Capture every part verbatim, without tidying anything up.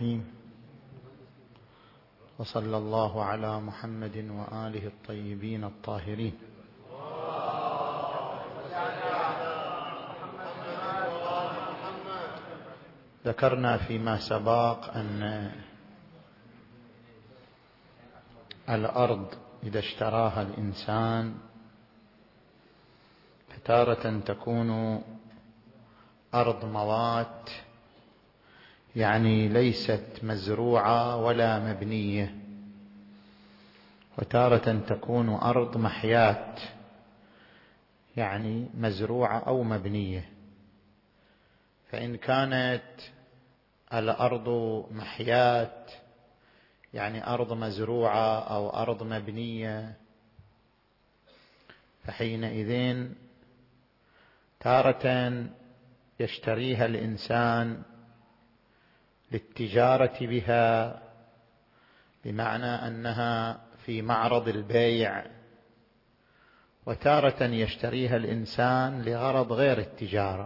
الرحيم، وصلى الله على محمد وآله الطيبين الطاهرين. ذكرنا فيما سبق أن الأرض إذا اشتراها الإنسان فتارة تكون أرض موات، يعني ليست مزروعة ولا مبنية، وتارة تكون أرض محيات، يعني مزروعة أو مبنية. فإن كانت الأرض محيات يعني أرض مزروعة أو أرض مبنية، فحينئذ تارة يشتريها الإنسان للتجارة بها، بمعنى أنها في معرض البيع، وتارة يشتريها الإنسان لغرض غير التجارة.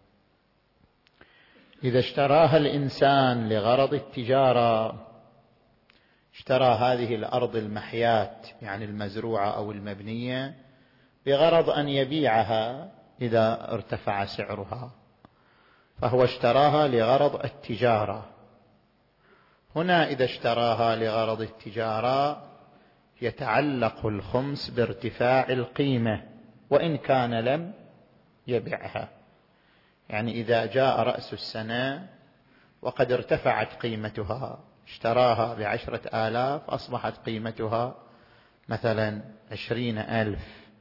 إذا اشتراها الإنسان لغرض التجارة اشترى هذه الأرض المحيات يعني المزروعة أو المبنية بغرض أن يبيعها إذا ارتفع سعرها، فهو اشتراها لغرض التجارة. هنا إذا اشتراها لغرض التجارة يتعلق الخمس بارتفاع القيمة وإن كان لم يبيعها. يعني إذا جاء رأس السنة وقد ارتفعت قيمتها، اشتراها بعشرة آلاف أصبحت قيمتها مثلا عشرين ألف،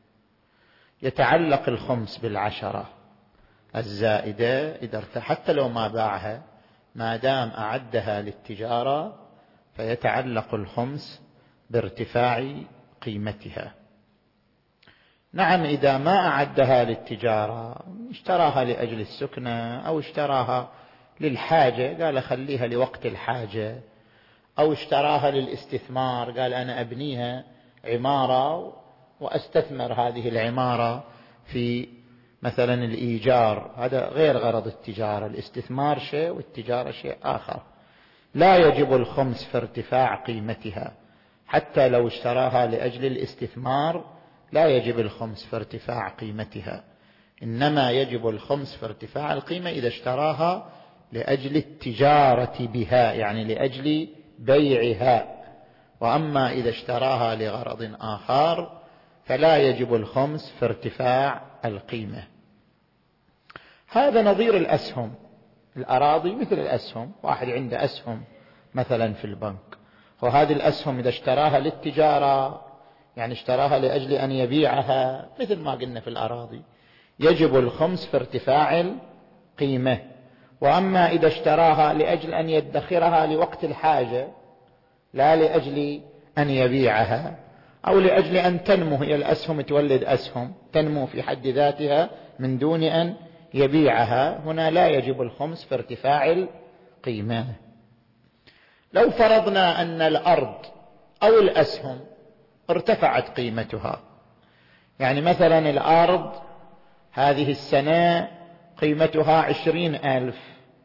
يتعلق الخمس بالعشرة الزائدة إذا ارتفع، حتى لو ما باعها ما دام أعدها للتجارة فيتعلق الخمس بارتفاع قيمتها. نعم إذا ما أعدها للتجارة، اشتراها لأجل السكنة أو اشتراها للحاجة، قال خليها لوقت الحاجة، أو اشتراها للاستثمار، قال أنا أبنيها عمارة وأستثمر هذه العمارة في مثلا الإيجار، هذا غير غرض التجارة. الاستثمار شيء والتجارة شيء آخر. لا يجب الخمس في ارتفاع قيمتها، حتى لو اشتراها لأجل الاستثمار لا يجب الخمس في ارتفاع قيمتها، إنما يجب الخمس في ارتفاع القيمة إذا اشتراها لأجل التجارة بها، يعني لأجل بيعها. وأما إذا اشتراها لغرض آخر فلا يجب الخمس في ارتفاع القيمة. هذا نظير الأسهم. الأراضي مثل الأسهم، واحد عنده أسهم مثلا في البنك، وهذه الأسهم إذا اشتراها للتجارة يعني اشتراها لأجل أن يبيعها، مثل ما قلنا في الأراضي، يجب الخمس في ارتفاع القيمة. وأما إذا اشتراها لأجل أن يدخرها لوقت الحاجة لا لأجل أن يبيعها، أو لأجل أن تنمو، هي الأسهم تولد أسهم تنمو في حد ذاتها من دون أن يبيعها، هنا لا يجب الخمس في ارتفاع القيمة. لو فرضنا أن الأرض أو الأسهم ارتفعت قيمتها، يعني مثلا الأرض هذه السنة قيمتها عشرين ألف،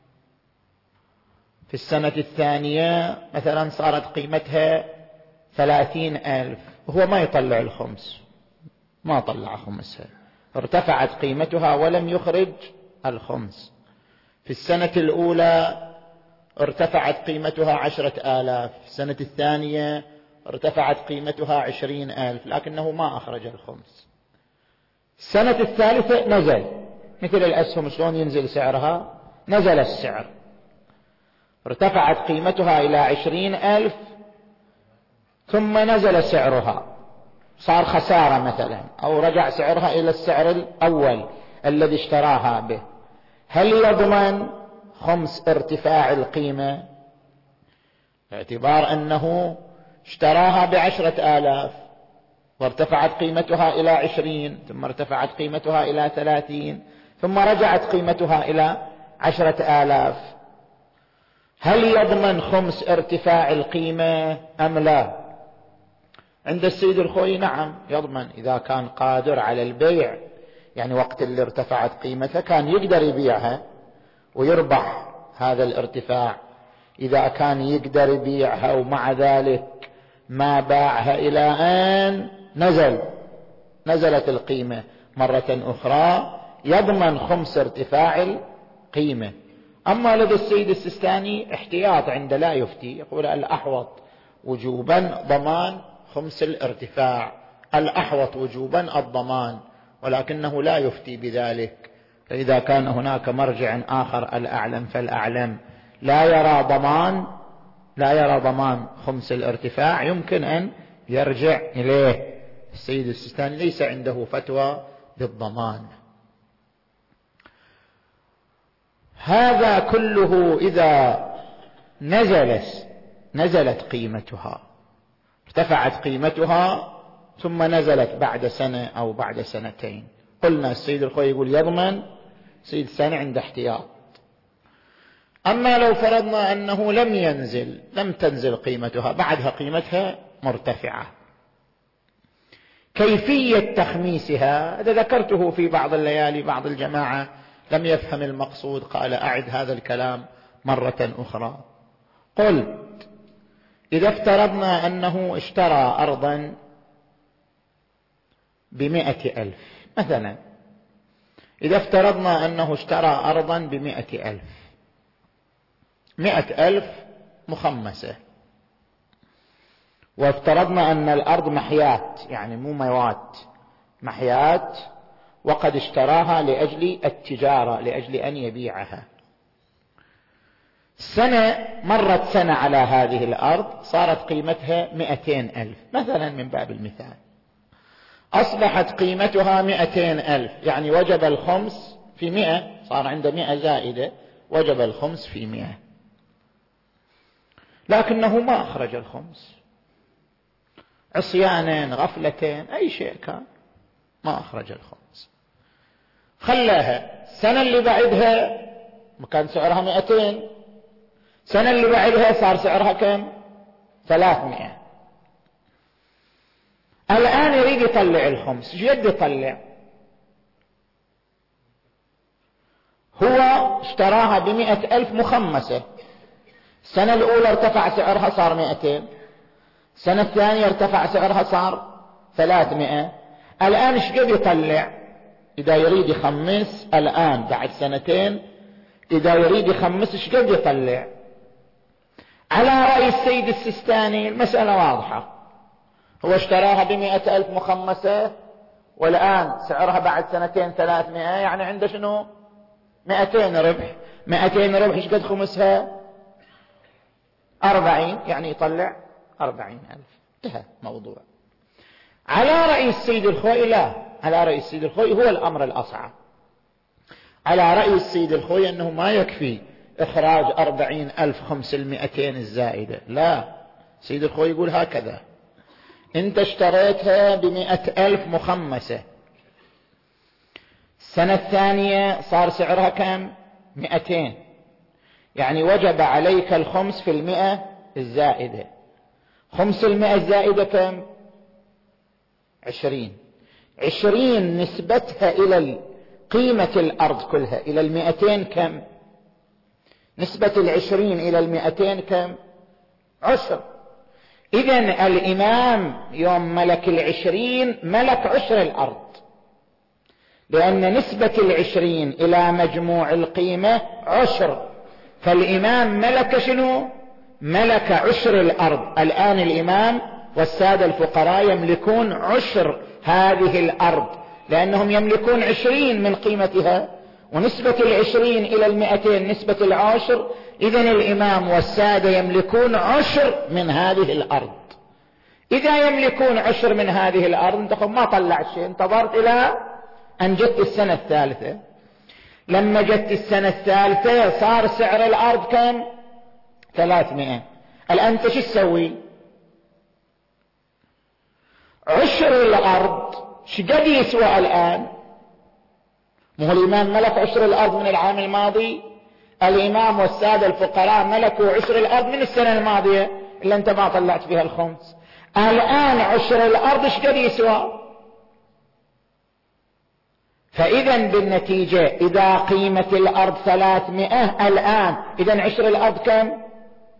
في السنة الثانية مثلا صارت قيمتها ثلاثين ألف، وهو ما يطلع الخمس، ما طلع خمسها، ارتفعت قيمتها ولم يخرج الخمس. في السنة الأولى ارتفعت قيمتها عشرة آلاف، في السنة الثانية ارتفعت قيمتها عشرين ألف، لكنه ما أخرج الخمس. السنة الثالثة نزل، مثل الأسهم شلون ينزل سعرها، نزل السعر، ارتفعت قيمتها إلى عشرين ألف ثم نزل سعرها، صار خسارة مثلا، أو رجع سعرها إلى السعر الأول الذي اشتراها به. هل يضمن خمس ارتفاع القيمة؟ باعتبار أنه اشتراها بعشرة آلاف وارتفعت قيمتها إلى عشرين، ثم ارتفعت قيمتها إلى ثلاثين، ثم رجعت قيمتها إلى عشرة آلاف، هل يضمن خمس ارتفاع القيمة أم لا؟ عند السيد الخوي نعم يضمن، إذا كان قادر على البيع، يعني وقت اللي ارتفعت قيمتها كان يقدر يبيعها ويربح هذا الارتفاع، إذا كان يقدر يبيعها ومع ذلك ما باعها إلى أن نزل نزلت القيمة مرة أخرى يضمن خمس ارتفاع القيمة. أما لدى السيد السيستاني احتياط عند لا يفتي، يقول الأحوط وجوبا ضمان خمس الارتفاع، الأحوط وجوبا الضمان، ولكنه لا يفتي بذلك. فإذا كان هناك مرجع آخر الأعلم فالأعلم لا يرى ضمان لا يرى ضمان خمس الارتفاع يمكن أن يرجع إليه. السيد السيستاني ليس عنده فتوى بالضمان. هذا كله إذا نزلت نزلت قيمتها، ارتفعت قيمتها ثم نزلت بعد سنة أو بعد سنتين، قلنا السيد الخوي يقول يضمن، سيد السنة عنده احتياط. أما لو فرضنا أنه لم ينزل لم تنزل قيمتها، بعدها قيمتها مرتفعة، كيفية تخميسها هذا ذكرته في بعض الليالي. بعض الجماعة لم يفهم المقصود، قال أعد هذا الكلام مرة أخرى. قلت إذا افترضنا أنه اشترى أرضا بمئة ألف مثلا، إذا افترضنا أنه اشترى أرضا بمئة ألف، مئة ألف مخمسة، وافترضنا أن الأرض محيات يعني مو موات، محيات، وقد اشتراها لأجل التجارة، لأجل أن يبيعها. سنة مرت سنة على هذه الأرض صارت قيمتها مئتين ألف مثلا من باب المثال، أصبحت قيمتها مئتين ألف، يعني وجب الخمس في مئة، صار عنده مئة زائدة، وجب الخمس في مئة، لكنه ما أخرج الخمس، عصيانا غفلتين أي شيء كان، ما أخرج الخمس، خلاها. السنة اللي بعدها كان سعرها مئتين، السنة اللي بعدها صار سعرها كم؟ ثلاثمئة. الآن يريد يطلع الخمس، ايش قد يطلع؟ هو اشتراها بمئة ألف مخمسة، السنة الأولى ارتفع سعرها صار مئتين، السنة الثانية ارتفع سعرها صار ثلاثمئة. الآن ايش قد يطلع؟ إذا يريد يخمس الآن بعد سنتين، إذا يريد يخمس ايش قد يطلع؟ على رأي السيد السيستاني المسألة واضحة، هو اشتراها بمئة ألف مخمسة والآن سعرها بعد سنتين ثلاثمئة، يعني عنده شنو؟ مئتين ربح، مئتين ربح ايش قد خمسها؟ أربعين، يعني يطلع أربعين ألف، انتهى موضوع. على رأي السيد الخوي لا، على رأي السيد الخوي هو الأمر الأصعب. على رأي السيد الخوي أنه ما يكفي إخراج أربعين ألف خمس المئتين الزائدة، لا، السيد الخوي يقول هكذا: أنت اشتريتها بمئة ألف مخمسة، السنة الثانية صار سعرها كم؟ مئتين، يعني وجب عليك الخمس في المئة الزائدة، خمس المئة الزائدة كم؟ عشرين، عشرين نسبتها إلى قيمة الأرض كلها إلى المئتين كم؟ نسبة العشرين إلى المئتين كم؟ عشر. إذن الإمام يوم ملك العشرين ملك عشر الأرض، لأن نسبة العشرين إلى مجموع القيمة عشر، فالإمام ملك شنو؟ ملك عشر الأرض. الآن الإمام والسادة الفقراء يملكون عشر هذه الأرض، لأنهم يملكون عشرين من قيمتها، ونسبة العشرين إلى المئتين نسبة العشر، إذن الإمام والسادة يملكون عشر من هذه الأرض. إذا يملكون عشر من هذه الأرض، انت ما طلعت شيء، انتظرت إلى أن جت السنة الثالثة. لما جت السنة الثالثة صار سعر الأرض كم؟ ثلاثمئة. الآن انت شو تسوي؟ عشر الأرض شقد يسوى الآن؟ مو الإمام ملك عشر الأرض من العام الماضي؟ الإمام والسادة الفقراء ملكوا عشر الأرض من السنة الماضية اللي أنت ما طلعت فيها الخمس. الآن عشر الأرض شقد يسوى؟ فإذا بالنتيجة إذا قيمة الأرض ثلاثمئة الآن، إذا عشر الأرض كم؟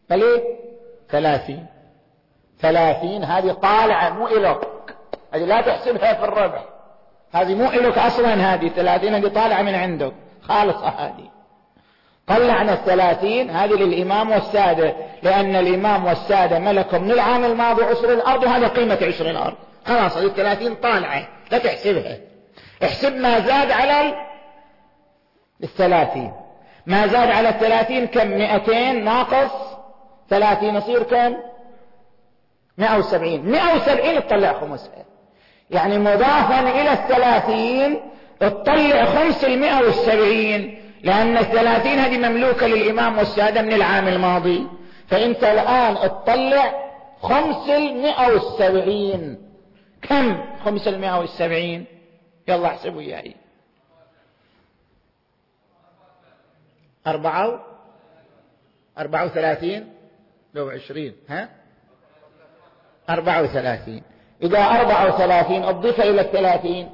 بل ثلاثين. ثلاثين هذه طالعة مو إلك، هذه لا تحسبها في الربح، هذه مو إلك أصلا، هذه ثلاثين هذه طالعة من عندك خالصة. هذه طلعنا الثلاثين هذه للإمام والسادة، لأن الإمام والسادة ملكوا من العام الماضي عشر الأرض، وهذا قيمة عشر الأرض. خلاص هذه الثلاثين طالعة لا تحسبها. احسب ما زاد على الثلاثين. ما زاد على الثلاثين كم؟ مئتين ناقص ثلاثين يصير كم؟ مئة وسبعين. مئة وسبعين تطلع خمسها، يعني مضافا إلى الثلاثين تطلع خمس المئة والسبعين، لأن الثلاثين هذه مملوكة للإمام والسادة من العام الماضي. فأنت الآن تطلع خمس المئة والسبعين. كم خمس المئة والسبعين؟ يلا احسبوا إياي. أربعة أربعة وثلاثين لو عشرين، ها أربعة وثلاثين. إذا أربعة وثلاثين أضيف إلى الثلاثين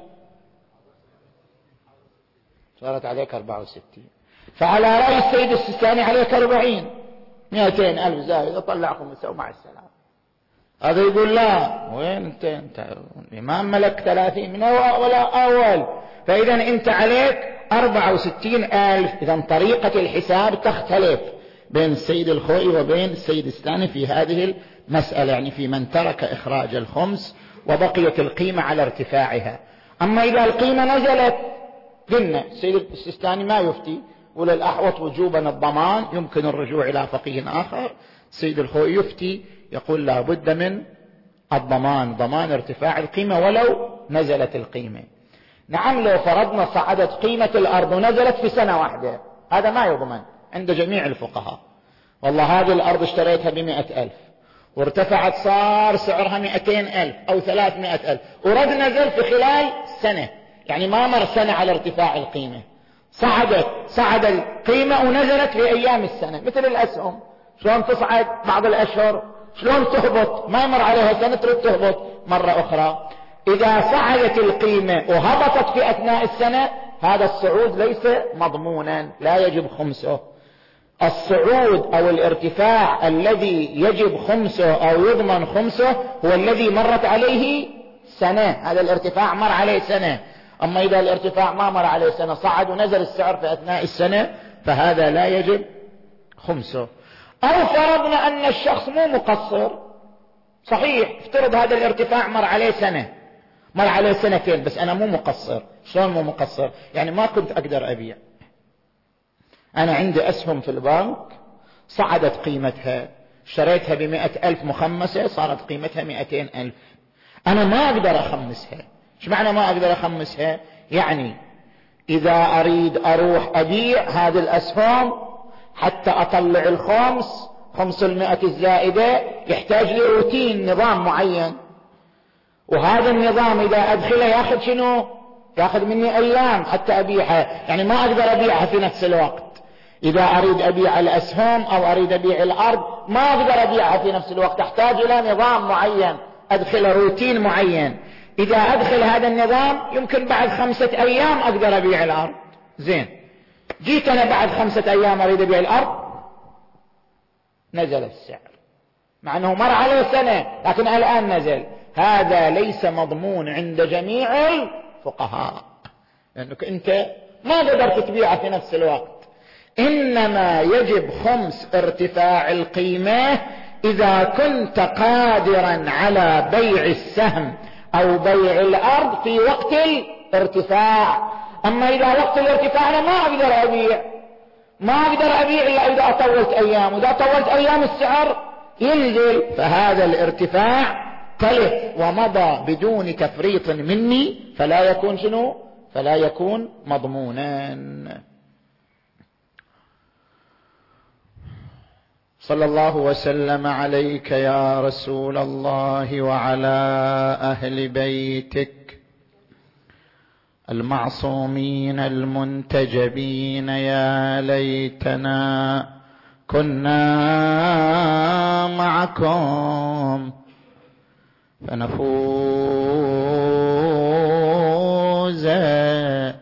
صارت عليك أربعة وستين. فعلى رأي السيد السيستاني عليك أربعين. مئتين ألف زائد طلع خمسة ومع السلام. هذا يقول لا، وين انت انت الإمام ملك ثلاثين من ولا أول، فإذا انت عليك أربعة وستين ألف. إذا طريقة الحساب تختلف بين السيد الخوئي وبين السيد السيستاني في هذه المسألة، يعني في من ترك إخراج الخمس وبقيت القيمة على ارتفاعها. أما إذا القيمة نزلت، قلنا السيد السيستاني ما يفتي، ولا الأحوط وجوبا الضمان، يمكن الرجوع إلى فقيه آخر. السيد الخوئي يفتي يقول لا بد من الضمان، ضمان ارتفاع القيمة ولو نزلت القيمة. نعم لو فرضنا صعدت قيمة الأرض ونزلت في سنة واحدة، هذا ما يضمن عند جميع الفقهاء. والله هذه الأرض اشتريتها بمئة ألف وارتفعت صار سعرها مئتين ألف أو ثلاثمائة ألف، ورد نزل في خلال سنة، يعني ما مر سنة على ارتفاع القيمة، صعدت صعد القيمة ونزلت في أيام السنة. مثل الأسهم شلون تصعد بعض الأشهر، شلون تهبط، ما يمر عليها سنة ترد تهبط مرة أخرى. إذا صعدت القيمة وهبطت في أثناء السنة، هذا الصعود ليس مضمونا، لا يجب خمسه. الصعود أو الارتفاع الذي يجب خمسه أو يضمن خمسه هو الذي مرت عليه سنة، هذا الارتفاع مر عليه سنة. أما إذا الارتفاع ما مر عليه سنة، صعد ونزل السعر في أثناء السنة، فهذا لا يجب خمسه. أو فرضنا أن الشخص مو مقصر، صحيح افترض هذا الارتفاع مر عليه سنة، مر عليه سنتين، بس أنا مو مقصر. شلون مو مقصر؟ يعني ما كنت أقدر أبيع، أنا عندي أسهم في البنك صعدت قيمتها، اشتريتها بمئة ألف مخمسة صارت قيمتها مئتين ألف، أنا ما أقدر أخمسها. ايش معنى ما أقدر أخمسها؟ يعني إذا أريد أروح أبيع هذه الأسهم حتى أطلع الخمس خمس المئة الزائدة، يحتاج لي روتين، نظام معين، وهذا النظام إذا أدخله يأخذ شنو؟ يأخذ مني أيام حتى أبيعها، يعني ما أقدر أبيعها في نفس الوقت. إذا أريد أبيع الأسهم أو أريد أبيع الأرض ما أقدر أبيعها في نفس الوقت، أحتاج إلى نظام معين، أدخل روتين معين. إذا أدخل هذا النظام يمكن بعد خمسة أيام أقدر أبيع الأرض. زين، جيت أنا بعد خمسة أيام أريد أبيع الأرض، نزل السعر، مع أنه مر عليه سنة لكن الآن نزل. هذا ليس مضمون عند جميع الفقهاء، لأنك أنت ما قدرت تبيعه في نفس الوقت. إنما يجب خمس ارتفاع القيمة إذا كنت قادرا على بيع السهم أو بيع الأرض في وقت الارتفاع. أما إذا وقت الارتفاع أنا ما أقدر أبيع، ما أقدر أبيع إلا إذا أطولت أيام، وإذا طولت أيام السعر ينزل، فهذا الارتفاع تلف ومضى بدون تفريط مني، فلا يكون شنو؟ فلا يكون مضمونا. صلى الله وسلم عليك يا رسول الله وعلى أهل بيتك المعصومين المنتجبين. يا ليتنا كنا معكم فنفوز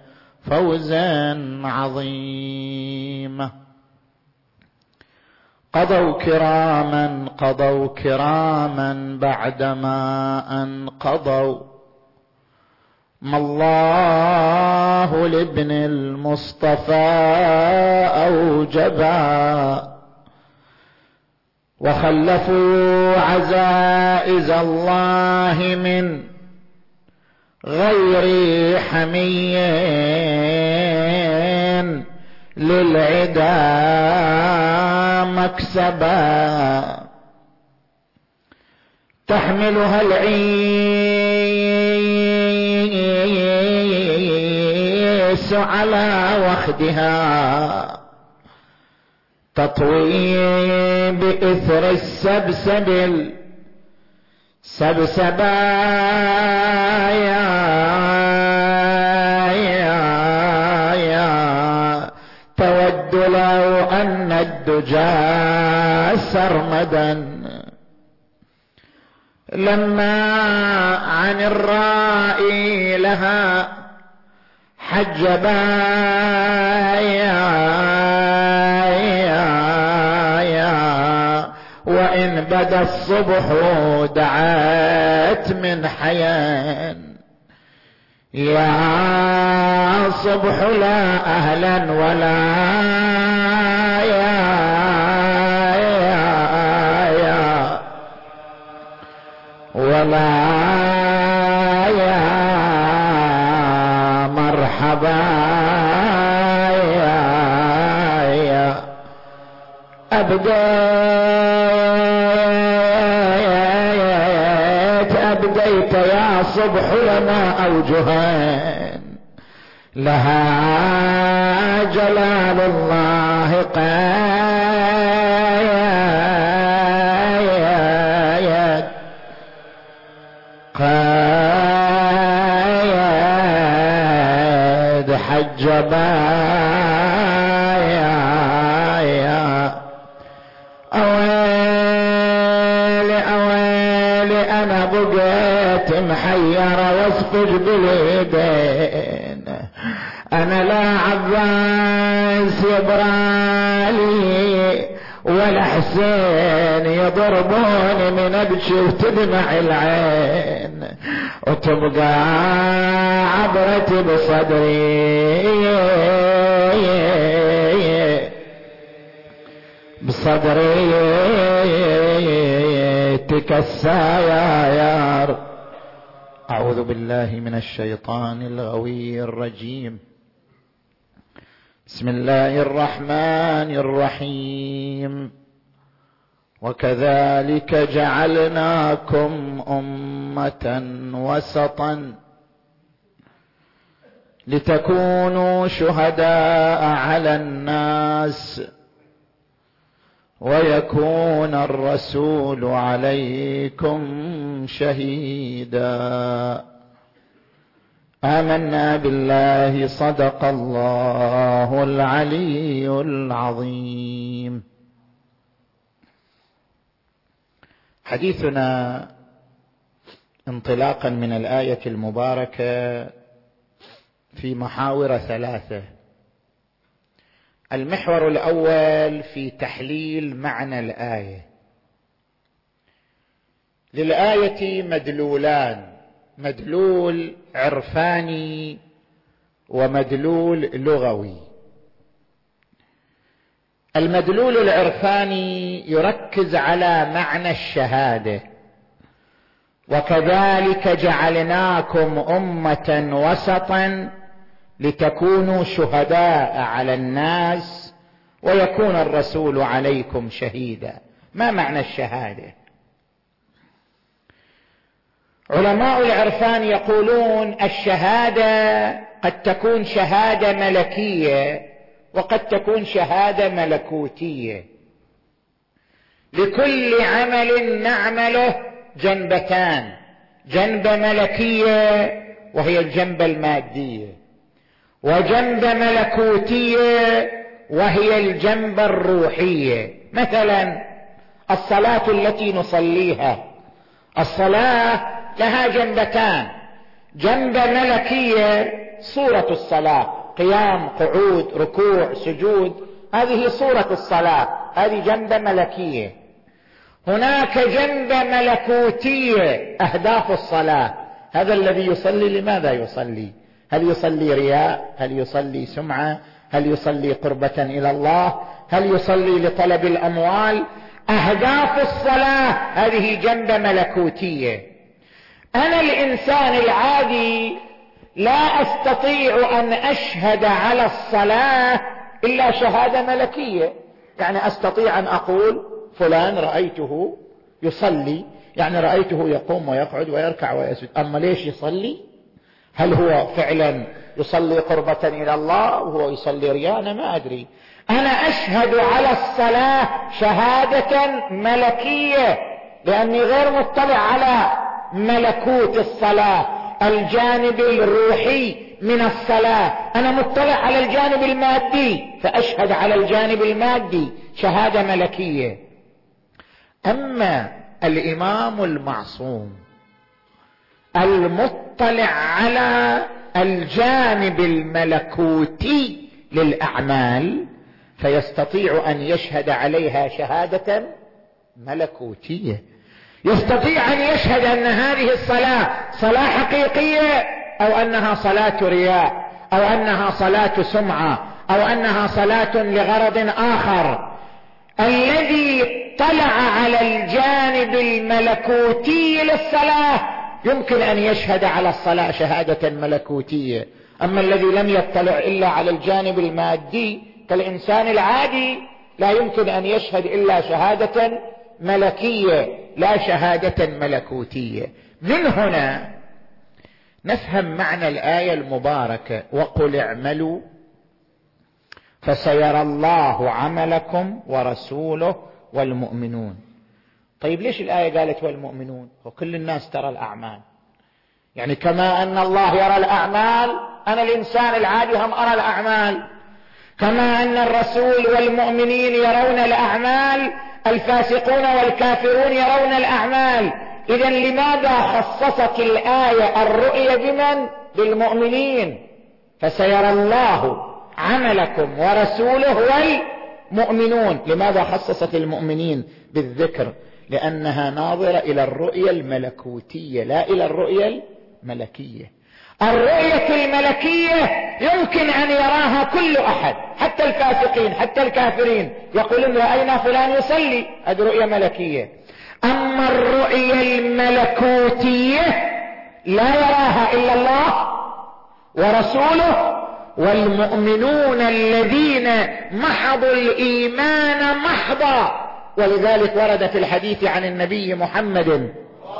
فوزا عظيما. قضوا كراما قضوا كراما بعدما انقضوا. ما الله لابن المصطفى أوجبا، وخلفوا عزائز الله من غير حمي للعدا مكسبا. تحملها العيس على وخدها، تطوي بإثر السبسب السبسبا. يا يا يا تود لو أن الدجى سرمدا، لما عن الرائي لها حجبا. يا يا يا وإن بدا الصبح دعت من حيان. يا صبح لا أهلا ولا يا يا يا ولا يا مرحبا. يا يا أبديت أبديت يا صبح لنا أوجها، لها جلال الله قايد قايد حجبا. يا يا أويلي أويلي أنا بقيت محيرة واصفج باليدين، أنا لا عباس يبرالي ولا حسين يضربوني من أبكي وتدمع العين، وتبقى عبرتي بصدري بصدري تكسى. يا يار أعوذ بالله من الشيطان الغوي الرجيم. بسم الله الرحمن الرحيم. وكذلك جعلناكم أمة وسطا لتكونوا شهداء على الناس ويكون الرسول عليكم شهيدا. آمنا بالله صدق الله العلي العظيم. حديثنا انطلاقا من الآية المباركة في محاور ثلاثة. المحور الأول في تحليل معنى الآية. للآية مدلولان، مدلول عرفاني ومدلول لغوي. المدلول العرفاني يركز على معنى الشهادة، وكذلك جعلناكم أمة وسطا لتكونوا شهداء على الناس ويكون الرسول عليكم شهيدا. ما معنى الشهادة؟ علماء العرفان يقولون الشهادة قد تكون شهادة ملكية وقد تكون شهادة ملكوتية. لكل عمل نعمله جنبتان، جنبة ملكية وهي الجنبة المادية، وجنبة ملكوتية وهي الجنبة الروحية. مثلا الصلاة التي نصليها، الصلاة لها جنبتان، جنبة ملكية صورة الصلاة، قيام، قعود، ركوع، سجود، هذه صورة الصلاة، هذه جنبة ملكية. هناك جنبة ملكوتية، أهداف الصلاة. هذا الذي يصلي لماذا يصلي؟ هل يصلي رياء؟ هل يصلي سمعة؟ هل يصلي قربة إلى الله؟ هل يصلي لطلب الأموال؟ أهداف الصلاة هذه جنبة ملكوتية. أنا الإنسان العادي لا أستطيع أن أشهد على الصلاة إلا شهادة ملكية. يعني أستطيع أن أقول فلان رأيته يصلي، يعني رأيته يقوم ويقعد ويركع ويسجد. أما ليش يصلي؟ هل هو فعلا يصلي قربة إلى الله وهو يصلي رياء؟ أنا ما أدري. أنا أشهد على الصلاة شهادة ملكية لأني غير مطلع على ملكوت الصلاة، الجانب الروحي من الصلاة. أنا مطلع على الجانب المادي فأشهد على الجانب المادي شهادة ملكية. أما الإمام المعصوم المطلع على الجانب الملكوتي للأعمال فيستطيع أن يشهد عليها شهادة ملكوتية. يستطيع أن يشهد أن هذه الصلاة صلاة حقيقية أو أنها صلاة رياء أو أنها صلاة سمعة أو أنها صلاة لغرض آخر. الذي طلع على الجانب الملكوتي للصلاة يمكن أن يشهد على الصلاة شهادة ملكوتية. أما الذي لم يطلع إلا على الجانب المادي كالإنسان العادي لا يمكن أن يشهد إلا شهادة ملكية لا شهادة ملكوتية. من هنا نفهم معنى الآية المباركة وقل اعملوا فسيرى الله عملكم ورسوله والمؤمنون. طيب ليش الآية قالت والمؤمنون؟ وكل الناس ترى الأعمال. يعني كما أن الله يرى الأعمال أنا الإنسان العادي هم أرى الأعمال، كما أن الرسول والمؤمنين يرون الأعمال الفاسقون والكافرون يرون الأعمال. إذن لماذا خصصت الآية الرؤية بمن؟ بالمؤمنين. فسيرى الله عملكم ورسوله والمؤمنون. لماذا خصصت المؤمنين بالذكر؟ لأنها ناظرة إلى الرؤية الملكوتية لا إلى الرؤية الملكية. الرؤية الملكية يمكن أن يراها كل أحد، حتى الفاسقين حتى الكافرين يقولون رأينا فلان يصلي، هذه رؤية ملكية. أما الرؤية الملكوتية لا يراها إلا الله ورسوله والمؤمنون الذين محضوا الإيمان محضا. ولذلك ورد في الحديث عن النبي محمد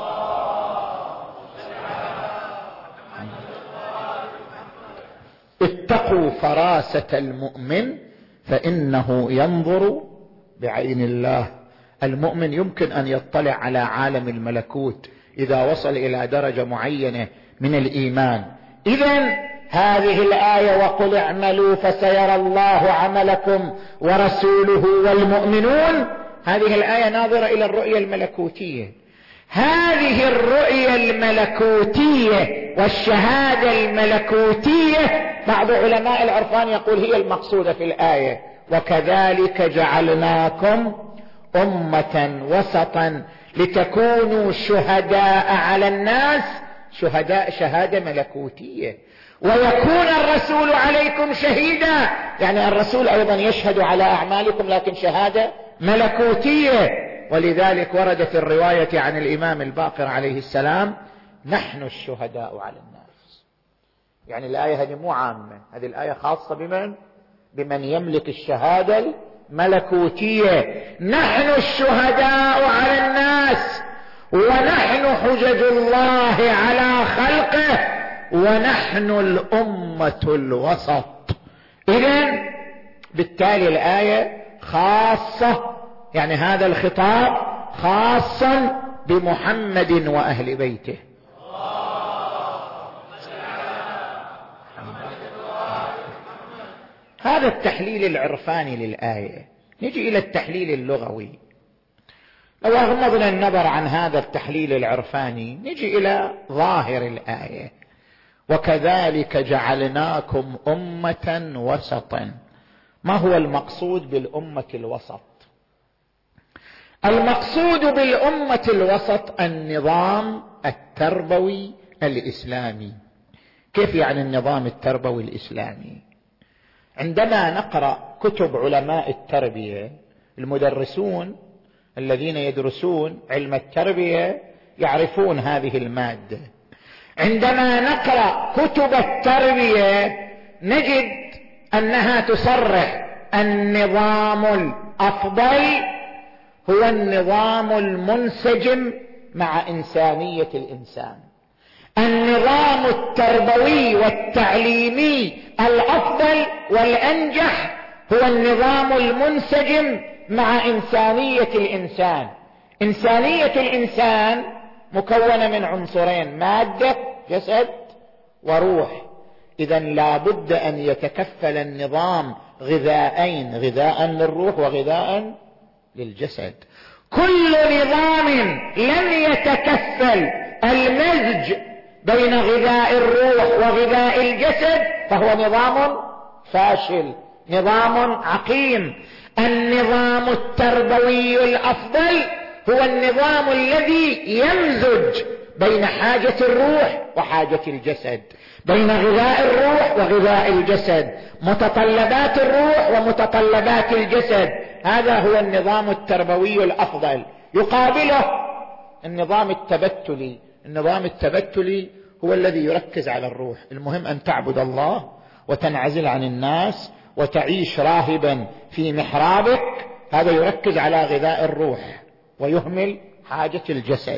اتقوا فراسة المؤمن فإنه ينظر بعين الله. المؤمن يمكن أن يطلع على عالم الملكوت إذا وصل إلى درجة معينة من الإيمان. إذن هذه الآية وقل اعملوا فسيرى الله عملكم ورسوله والمؤمنون، هذه الآية ناظرة إلى الرؤية الملكوتية. هذه الرؤية الملكوتية والشهادة الملكوتية بعض علماء العرفان يقول هي المقصودة في الآية. وكذلك جعلناكم أمة وسطا لتكونوا شهداء على الناس، شهداء شهادة ملكوتية، ويكون الرسول عليكم شهيدا، يعني الرسول أيضا يشهد على أعمالكم لكن شهادة ملكوتية. ولذلك ورد في الرواية عن الإمام الباقر عليه السلام نحن الشهداء على الناس. يعني الآية هذه مو عامة، هذه الآية خاصة بمن؟ بمن يملك الشهادة الملكوتية. نحن الشهداء على الناس ونحن حجج الله على خلقه ونحن الأمة الوسط. إذن بالتالي الآية خاصة، يعني هذا الخطاب خاصا بمحمد وأهل بيته. هذا التحليل العرفاني للآية. نجي إلى التحليل اللغوي. لو أغمضنا النظر عن هذا التحليل العرفاني نجي إلى ظاهر الآية. وكذلك جعلناكم أمة وسطا. ما هو المقصود بالأمة الوسط؟ المقصود بالأمة الوسط النظام التربوي الإسلامي. كيف يعني النظام التربوي الإسلامي؟ عندما نقرأ كتب علماء التربية، المدرسون الذين يدرسون علم التربية يعرفون هذه المادة. عندما نقرأ كتب التربية نجد أنها تصرح النظام الأفضل هو النظام المنسجم مع إنسانية الإنسان. النظام التربوي والتعليمي الأفضل والأنجح هو النظام المنسجم مع إنسانية الإنسان. إنسانية الإنسان مكونة من عنصرين: مادة جسد وروح. إذن لا بد أن يتكفل النظام غذاءين: غذاء للروح وغذاء للجسد. كل نظام لم يتكفل المزج بين غذاء الروح وغذاء الجسد فهو نظام فاشل، نظام عقيم. النظام التربوي الأفضل هو النظام الذي يمزج بين حاجة الروح وحاجة الجسد، بين غذاء الروح وغذاء الجسد، متطلبات الروح ومتطلبات الجسد. هذا هو النظام التربوي الأفضل. يقابله النظام التبتلي. النظام التبتلي هو الذي يركز على الروح. المهم أن تعبد الله وتنعزل عن الناس وتعيش راهبا في محرابك. هذا يركز على غذاء الروح ويهمل حاجة الجسد.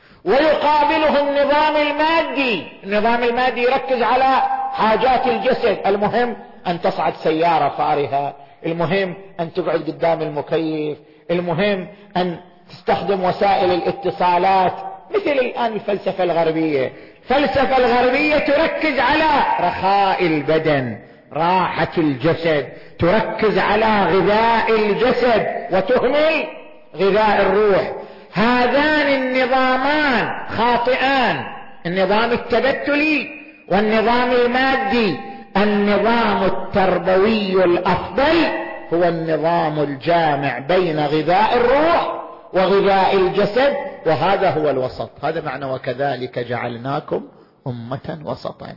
ويقابله النظام المادي. النظام المادي يركز على حاجات الجسد. المهم أن تصعد سيارة فارهة، المهم أن تقعد قدام المكيف، المهم أن تستخدم وسائل الاتصالات. مثل الآن الفلسفة الغربية. الفلسفة الغربية تركز على رخاء البدن، راحة الجسد، تركز على غذاء الجسد وتهمل غذاء الروح. هذان النظامان خاطئان، النظام التبتلي والنظام المادي. النظام التربوي الأفضل هو النظام الجامع بين غذاء الروح وغذاء الجسد، وهذا هو الوسط. هذا معنى وكذلك جعلناكم أمة وسطا.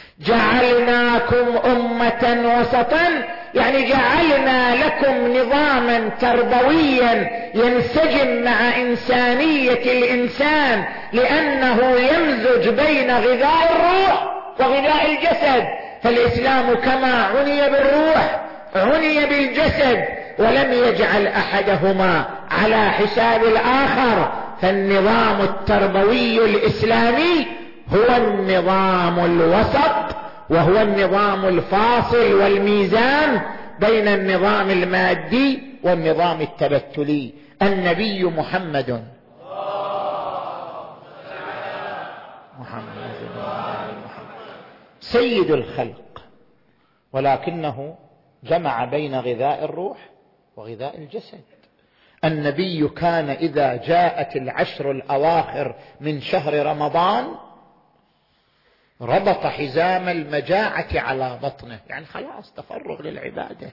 جعلناكم أمة وسطا يعني جعلنا لكم نظاما تربويا ينسجم مع إنسانية الإنسان، لأنه يمزج بين غذاء الروح وغذاء الجسد. فالإسلام كما عني بالروح عني بالجسد، ولم يجعل أحدهما على حساب الآخر. فالنظام التربوي الإسلامي هو النظام الوسط، وهو النظام الفاصل والميزان بين النظام المادي والنظام التبتلي. النبي محمد محمد سيد الخلق، ولكنه جمع بين غذاء الروح وغذاء الجسد. النبي كان إذا جاءت العشر الأواخر من شهر رمضان ربط حزام المجاعة على بطنه، يعني خلاص تفرغ للعبادة،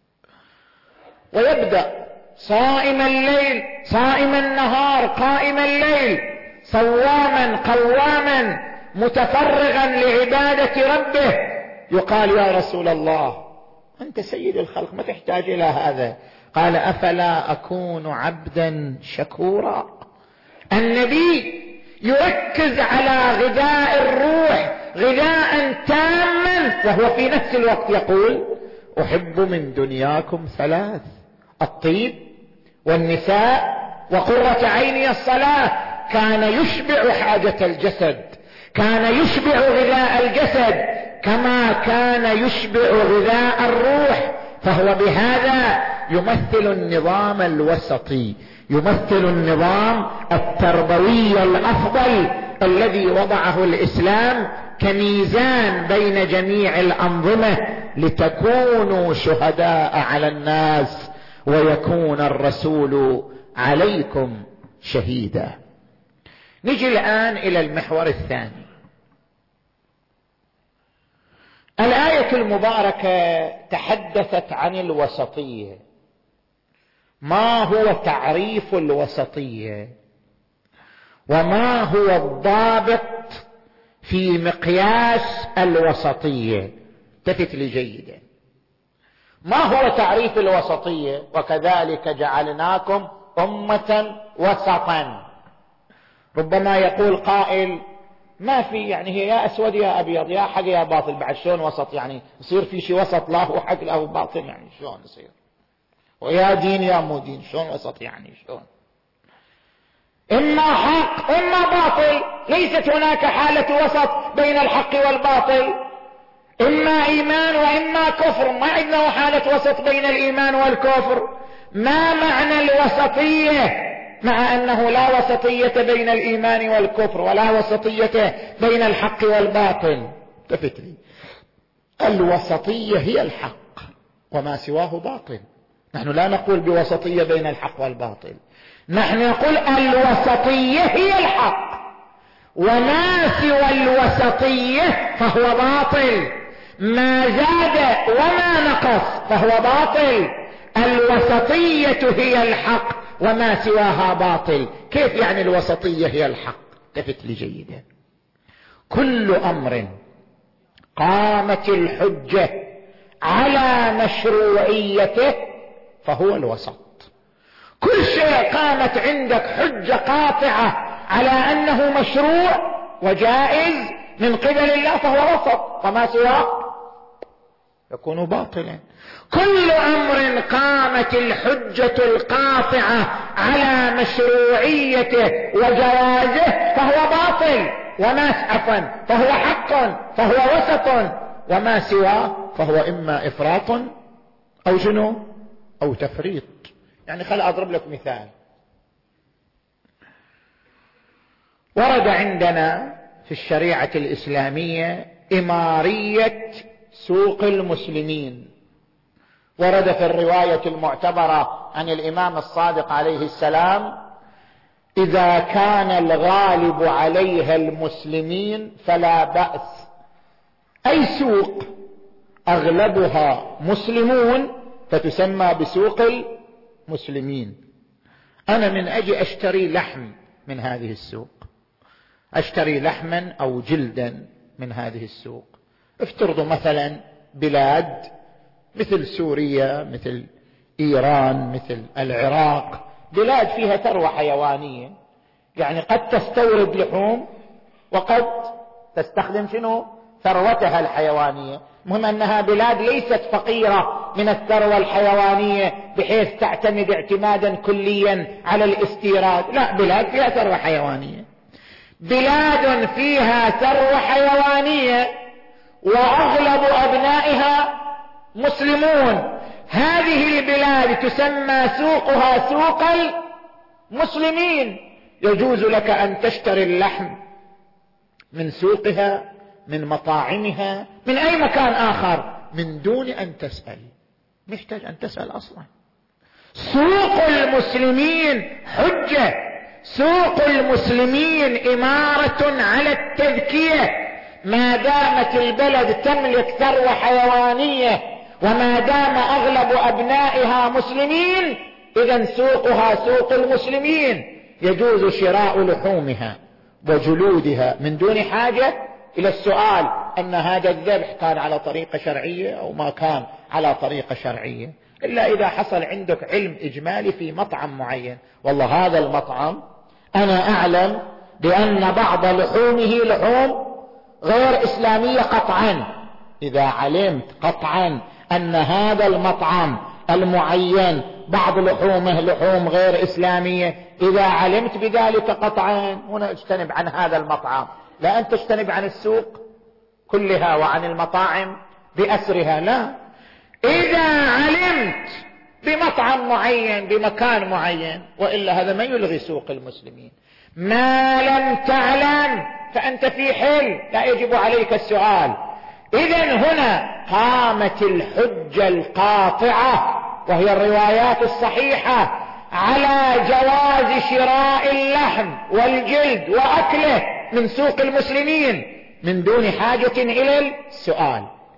ويبدأ صائم الليل صائم النهار قائم الليل، صواما قواما متفرغا لعبادة ربه. يقال: يا رسول الله أنت سيد الخلق ما تحتاج إلى هذا. قال: أفلا أكون عبدا شكورا؟ النبي يركز على غذاء الروح غذاء تاما، وهو في نفس الوقت يقول: أحب من دنياكم ثلاث: الطيب والنساء وقرة عيني الصلاة. كان يشبع حاجة الجسد، كان يشبع غذاء الجسد كما كان يشبع غذاء الروح. فهو بهذا يمثل النظام الوسطي، يمثل النظام التربوي الأفضل الذي وضعه الإسلام كميزان بين جميع الأنظمة، لتكونوا شهداء على الناس ويكون الرسول عليكم شهيدا. نجي الآن إلى المحور الثاني. الآية المباركة تحدثت عن الوسطية. ما هو تعريف الوسطية وما هو الضابط في مقياس الوسطية؟ التفت لي جيدا. ما هو تعريف الوسطية؟ وكذلك جعلناكم أمة وسطا. ربما يقول قائل ما في يعني هي يا أسود يا أبيض يا حق يا باطل، بعد شلون وسط يعني يصير في شيء وسط لا هو حق لا هو باطل يعني شلون يصير؟ ويا دين يا مو دين شلون وسط يعني شلون؟ إما حق إما باطل، ليست هناك حالة وسط بين الحق والباطل. إما إيمان وإما كفر، ما عندنا حالة وسط بين الإيمان والكفر. ما معنى الوسطية مع أنه لا وسطية بين الإيمان والكفر ولا وسطية بين الحق والباطل؟ التفت لي. الوسطية هي الحق وما سواه باطل. نحن لا نقول بوسطية بين الحق والباطل، نحن نقول الوسطية هي الحق وما سوى الوسطية فهو باطل. ما زاد وما نقص فهو باطل. الوسطية هي الحق وما سواها باطل. كيف يعني الوسطية هي الحق؟ التفت لي جيدا. كل أمر قامت الحجة على مشروعيته فهو الوسط. كل شيء قامت عندك حجة قاطعة على أنه مشروع وجائز من قبل الله فهو وسط، وما سواه يكون باطلا. كل أمر قامت الحجة القاطعة على مشروعيته وجوازه فهو باطل، وما عفوا فهو حق فهو وسط، وما سواه فهو إما إفراط أو شنو أو تفريط. يعني خل أضرب لك مثال. ورد عندنا في الشريعة الإسلامية إمارية سوق المسلمين. ورد في الرواية المعتبرة عن الإمام الصادق عليه السلام: إذا كان الغالب عليها المسلمين فلا بأس. أي سوق أغلبها مسلمون فتسمى بسوق المسلمين. أنا من أجي أشتري لحم من هذه السوق، أشتري لحما أو جلدا من هذه السوق. افترضوا مثلا بلاد مثل سوريا مثل إيران مثل العراق، بلاد فيها ثروة حيوانية، يعني قد تستورد لحوم وقد تستخدم شنو ثروتها الحيوانية. مهم أنها بلاد ليست فقيرة من الثروة الحيوانية بحيث تعتمد اعتمادا كليا على الاستيراد، لا، بلاد فيها ثروة حيوانية. بلاد فيها ثروة حيوانية وأغلب أبنائها مسلمون، هذه البلاد تسمى سوقها سوق المسلمين. يجوز لك أن تشتري اللحم من سوقها من مطاعمها من أي مكان آخر من دون أن تسأل، محتاج أن تسأل أصلا. سوق المسلمين حجة، سوق المسلمين إمارة على التذكية. ما دامت البلد تملك ثروة حيوانية وما دام أغلب أبنائها مسلمين إذن سوقها سوق المسلمين. يجوز شراء لحومها وجلودها من دون حاجة إلى السؤال أن هذا الذبح كان على طريقة شرعية أو ما كان على طريقة شرعية، إلا إذا حصل عندك علم إجمالي في مطعم معين، والله هذا المطعم أنا أعلم بأن بعض لحومه لحوم غير إسلامية قطعا. إذا علمت قطعا أن هذا المطعم المعين بعض لحومه لحوم غير إسلامية، إذا علمت بذلك قطعا هنا اجتنب عن هذا المطعم، لا أن تجتنب عن السوق كلها وعن المطاعم بأسرها، لا. إذا علمت بمطعم معين بمكان معين، وإلا هذا ما يلغي سوق المسلمين. ما لم تعلم فأنت في حل، لا يجب عليك السؤال. إذن هنا قامت الحجة القاطعة وهي الروايات الصحيحة على جواز شراء اللحم والجلد وأكله من سوق المسلمين من دون حاجة إلى السؤال.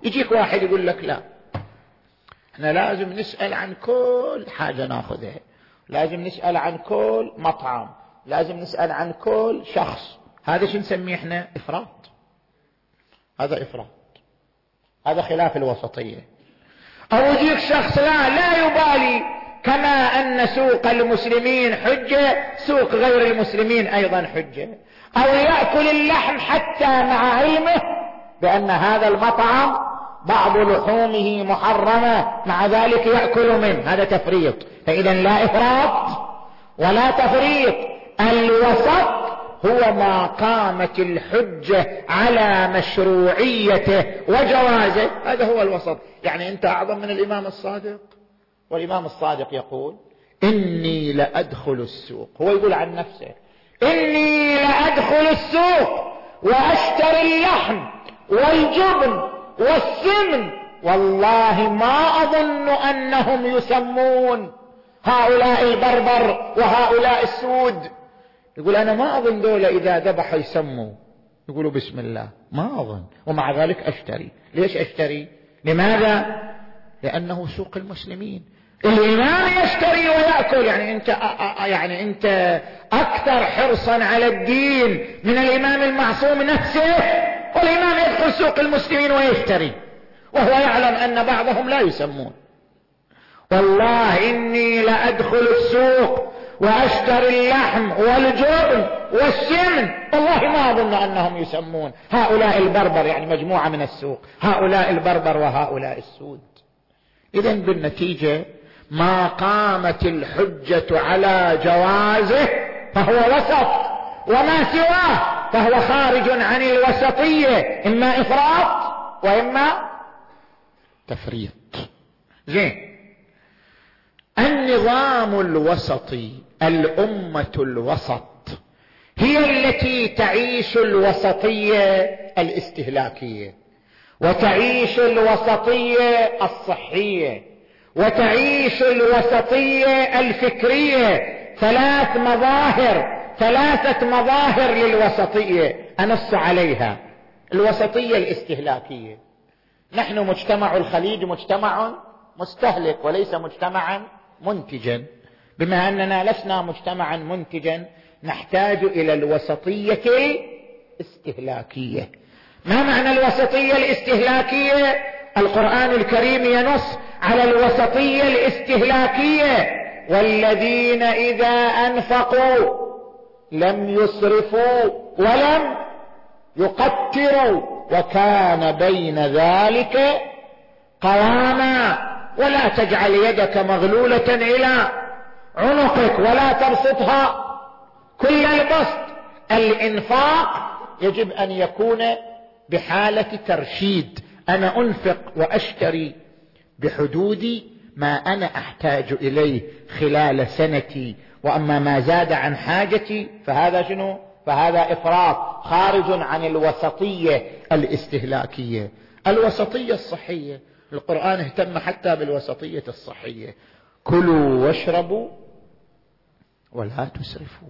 يجيك واحد يقول لك لا، احنا لازم نسأل عن كل حاجة ناخذها، لازم نسأل عن كل مطعم، لازم نسأل عن كل شخص. هذا شو نسميه احنا؟ إفراط. هذا إفراط، هذا خلاف الوسطية. أو يجيك شخص لا لا يبالي، كما أن سوق المسلمين حجة سوق غير المسلمين أيضا حجة. أو يأكل اللحم حتى مع علمه بأن هذا المطعم بعض لحومه محرمة، مع ذلك يأكل منه. هذا تفريط. فإذا لا إفراط ولا تفريط. الوسط هو ما قامت الحجة على مشروعيته وجوازه، هذا هو الوسط. يعني أنت أعظم من الإمام الصادق، والإمام الصادق يقول إني لأدخل السوق، هو يقول عن نفسه إني لأدخل السوق وأشتري اللحم والجبن والسمن، والله ما أظن أنهم يسمون، هؤلاء البربر وهؤلاء السود. يقول أنا ما أظن دولة إذا ذبحوا يسموا، يقولوا بسم الله، ما أظن، ومع ذلك أشتري. ليش أشتري؟ لماذا؟ لأنه سوق المسلمين. الإمام يشتري ويأكل، يعني أنت يعني أنت أكثر حرصا على الدين من الإمام المعصوم نفسه. والإمام يدخل سوق المسلمين ويشتري وهو يعلم أن بعضهم لا يسمون. والله إني لأدخل السوق وأشتري اللحم والجبن والسمن، والله ما أظن أنهم يسمون، هؤلاء البربر، يعني مجموعة من السوق، هؤلاء البربر وهؤلاء السود. إذن بالنتيجة ما قامت الحجة على جوازه فهو وسط، وما سواه فهو خارج عن الوسطية، إما إفراط وإما تفريط. زين، النظام الوسطي، الأمة الوسط هي التي تعيش الوسطية الاستهلاكية، وتعيش الوسطية الصحية، وتعيش الوسطية الفكرية. ثلاث مظاهر ثلاثة مظاهر للوسطية أنص عليها. الوسطية الاستهلاكية، نحن مجتمع الخليج مجتمع مستهلك وليس مجتمعا منتجا. بما أننا لسنا مجتمعا منتجا نحتاج إلى الوسطية الاستهلاكية. ما معنى الوسطية الاستهلاكية؟ القرآن الكريم ينص على الوسطية الاستهلاكية: والذين إذا أنفقوا لم يسرفوا ولم يقتروا وكان بين ذلك قواما. ولا تجعل يدك مغلولة إلى عنقك ولا تبسطها كل البسط. الإنفاق يجب أن يكون بحالة ترشيد، أنا أنفق وأشتري بحدود ما أنا أحتاج إليه خلال سنتي، وأما ما زاد عن حاجتي فهذا شنو؟ فهذا إفراط، خارج عن الوسطية الاستهلاكية. الوسطية الصحية، القرآن اهتم حتى بالوسطية الصحية: كلوا واشربوا ولا تسرفوا.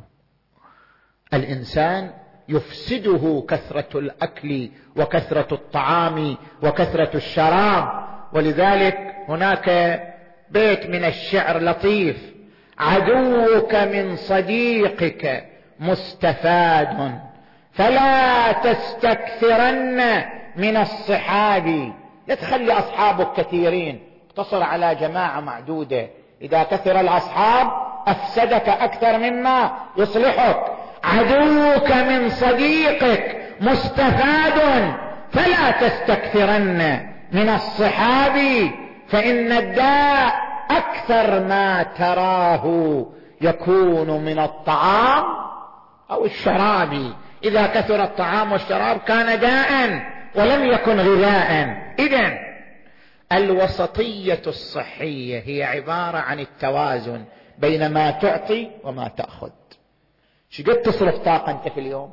الإنسان يفسده كثرة الأكل وكثرة الطعام وكثرة الشراب. ولذلك هناك بيت من الشعر لطيف: عدوك من صديقك مستفاد فلا تستكثرن من الصحاب. لا تخلي أصحابك كثيرين، اقتصر على جماعة معدودة. إذا كثر الأصحاب أفسدك أكثر مما يصلحك. عدوك من صديقك مستفاد فلا تستكثرن من الصحاب، فإن الداء أكثر ما تراه يكون من الطعام أو الشراب. إذا كثر الطعام والشراب كان داء ولم يكن غذاء. إذن الوسطية الصحية هي عبارة عن التوازن بين ما تعطي وما تأخذ. شقد تصرف طاقة أنت في اليوم؟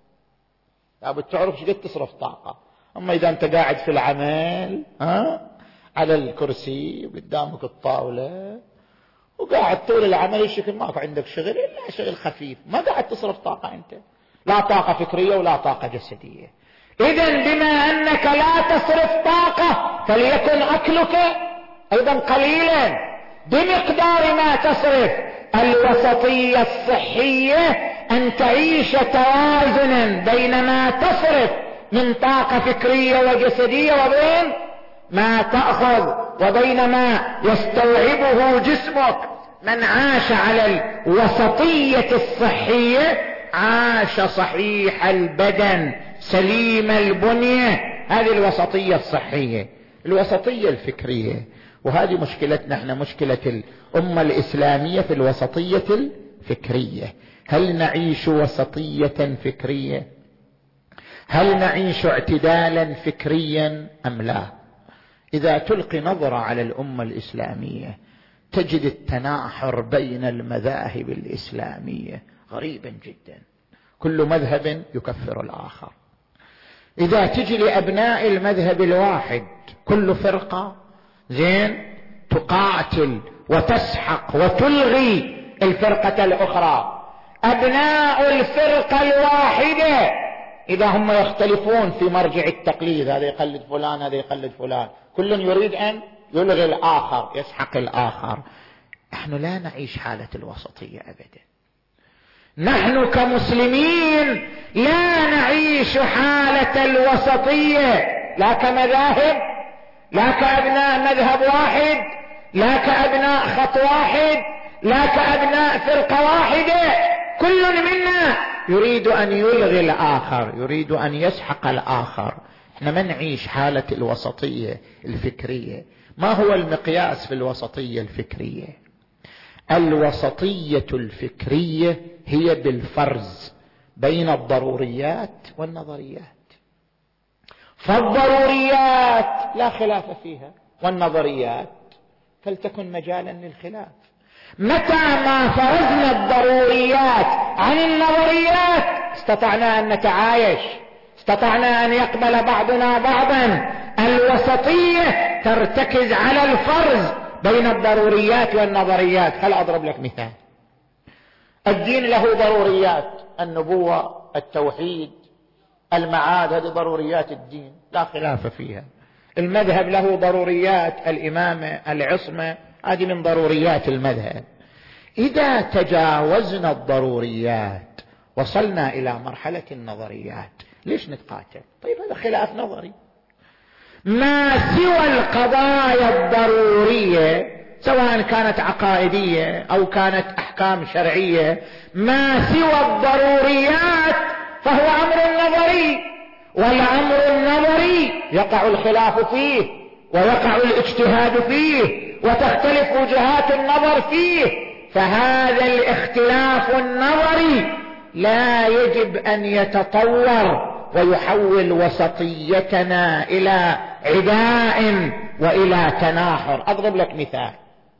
لابد تعرف شقد تصرف طاقة. أما إذا أنت قاعد في العمل ها على الكرسي وقدامك الطاولة وقاعد طول العمل الشكل ماكو عندك شغل إلا شغل خفيف، ما قاعد تصرف طاقة أنت، لا طاقة فكرية ولا طاقة جسدية. إذن بما أنك لا تصرف طاقة فليكن أكلك أيضا قليلا بمقدار ما تصرف. الوسطية الصحية أن تعيش توازنا بين ما تصرف من طاقة فكرية وجسدية وبين ما تأخذ وبين ما يستوعبه جسمك. من عاش على الوسطية الصحية عاش صحيح البدن سليم البنية. هذه الوسطية الصحية. الوسطية الفكرية، وهذه مشكلتنا احنا، مشكلة الأمة الإسلامية في الوسطية الفكرية. هل نعيش وسطية فكرية؟ هل نعيش اعتدالا فكريا أم لا؟ إذا تلقي نظرة على الأمة الإسلامية تجد التناحر بين المذاهب الإسلامية غريبا جدا، كل مذهب يكفر الآخر. إذا تجي لأبناء المذهب الواحد كل فرقة زين تقاتل وتسحق وتلغي الفرقة الأخرى. أبناء الفرقة الواحدة إذا هم يختلفون في مرجع التقليد، هذا يقلد فلان هذا يقلد فلان، كل يريد أن يلغي الآخر يسحق الآخر. نحن لا نعيش حالة الوسطية أبدا. نحن كمسلمين لا نعيش حالة الوسطية، لا كمذاهب، لا كأبناء مذهب واحد، لا كأبناء خط واحد، لا كأبناء فرقة واحدة. كل منا يريد أن يلغي الآخر، يريد أن يسحق الآخر. احنا ما نعيش حالة الوسطية الفكرية. ما هو المقياس في الوسطية الفكرية؟ الوسطية الفكرية هي بالفرز بين الضروريات والنظريات. فالضروريات لا خلاف فيها، والنظريات فلتكن مجالا للخلاف. متى ما فرزنا الضروريات عن النظريات استطعنا أن نتعايش، استطعنا أن يقبل بعضنا بعضا. الوسطية ترتكز على الفرز بين الضروريات والنظريات. هل أضرب لك مثال؟ الدين له ضروريات، النبوة، التوحيد، المعاد، هذه ضروريات الدين لا خلاف فيها. المذهب له ضروريات، الإمامة، العصمة، هذه من ضروريات المذهب. إذا تجاوزنا الضروريات وصلنا إلى مرحلة النظريات، ليش نتقاتل؟ طيب هذا خلاف نظري. ما سوى القضايا الضرورية سواء كانت عقائدية أو كانت أحكام شرعية، ما سوى الضروريات فهو أمر نظري، والأمر النظري يقع الخلاف فيه ويقع الاجتهاد فيه وتختلف وجهات النظر فيه. فهذا الاختلاف النظري لا يجب أن يتطور ويحول وسطيتنا إلى عداء وإلى تناحر. أضرب لك مثال.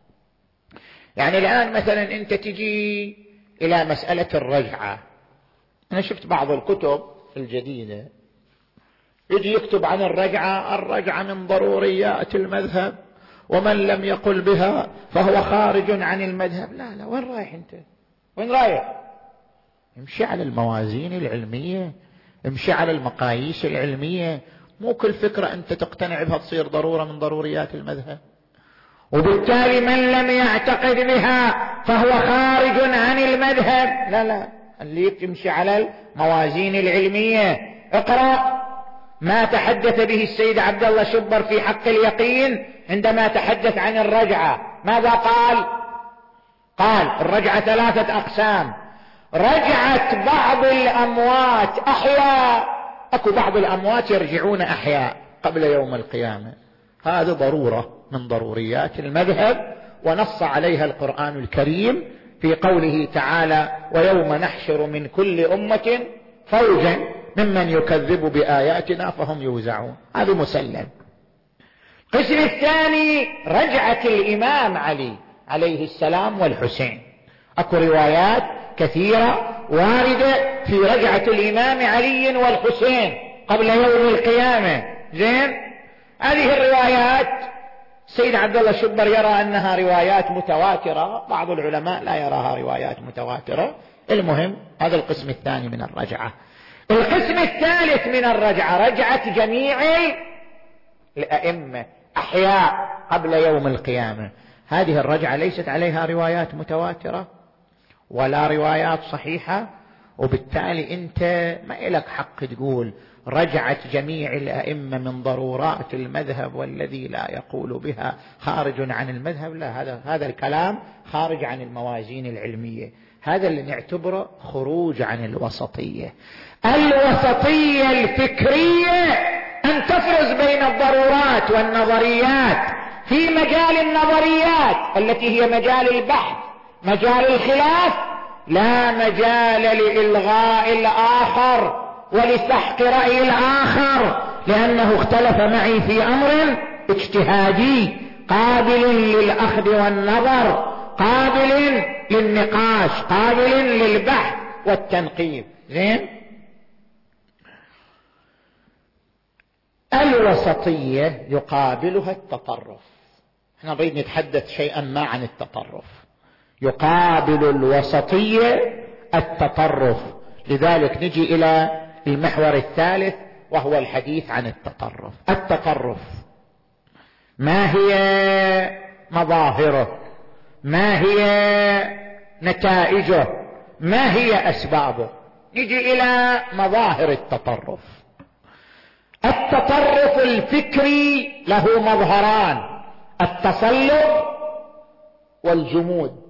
يعني الآن مثلا أنت تجي إلى مسألة الرجعة. أنا شفت بعض الكتب الجديدة يجي يكتب عن الرجعة، الرجعة من ضروريات المذهب ومن لم يقل بها فهو خارج عن المذهب. لا لا، وين رايح أنت؟ وين رايح؟ امشي على الموازين العلمية، امشي على المقاييس العلمية. مو كل فكرة أنت تقتنع بها تصير ضرورة من ضروريات المذهب، وبالتالي من لم يعتقد بها فهو خارج عن المذهب. لا لا، اللي يمشي على الموازين العلمية. اقرأ ما تحدث به السيد عبد الله شبر في حق اليقين عندما تحدث عن الرجعة. ماذا قال؟ قال الرجعة ثلاثة أقسام: رجعت بعض الأموات أحياء، أكو بعض الأموات يرجعون أحياء قبل يوم القيامة، هذا ضرورة من ضروريات المذهب، ونص عليها القرآن الكريم في قوله تعالى: ويوم نحشر من كل أمة فوجا ممن يكذب بآياتنا فهم يوزعون. هذا مسلم. القسم الثاني رجعة الإمام علي عليه السلام والحسين. أكو روايات كثيرة واردة في رجعة الإمام علي والحسين قبل يوم القيامة. زين، هذه الروايات سيد عبد الله شبر يرى أنها روايات متواترة، بعض العلماء لا يراها روايات متواترة. المهم هذا القسم الثاني من الرجعة. القسم الثالث من الرجعة رجعة جميع الأئمة أحياء قبل يوم القيامة. هذه الرجعة ليست عليها روايات متواترة ولا روايات صحيحة، وبالتالي أنت ما لك حق تقول رجعت جميع الأئمة من ضرورات المذهب والذي لا يقول بها خارج عن المذهب. لا، هذا هذا الكلام خارج عن الموازين العلمية. هذا اللي نعتبره خروج عن الوسطية. الوسطية الفكرية أن تفرز بين الضرورات والنظريات في مجال النظريات التي هي مجال البحث، مجال الخلاف، لا مجال لإلغاء الآخر ولسحق رأي الآخر، لأنه اختلف معي في أمر اجتهادي قابل للأخذ والنظر، قابل للنقاش، قابل للبحث والتنقيب. زين؟ الوسطية يقابلها التطرف. احنا نريد نتحدث شيئا ما عن التطرف. يقابل الوسطية التطرف، لذلك نجي إلى المحور الثالث وهو الحديث عن التطرف. التطرف ما هي مظاهره؟ ما هي نتائجه؟ ما هي أسبابه؟ نجي إلى مظاهر التطرف. التطرف الفكري له مظهران: التصلب والجمود.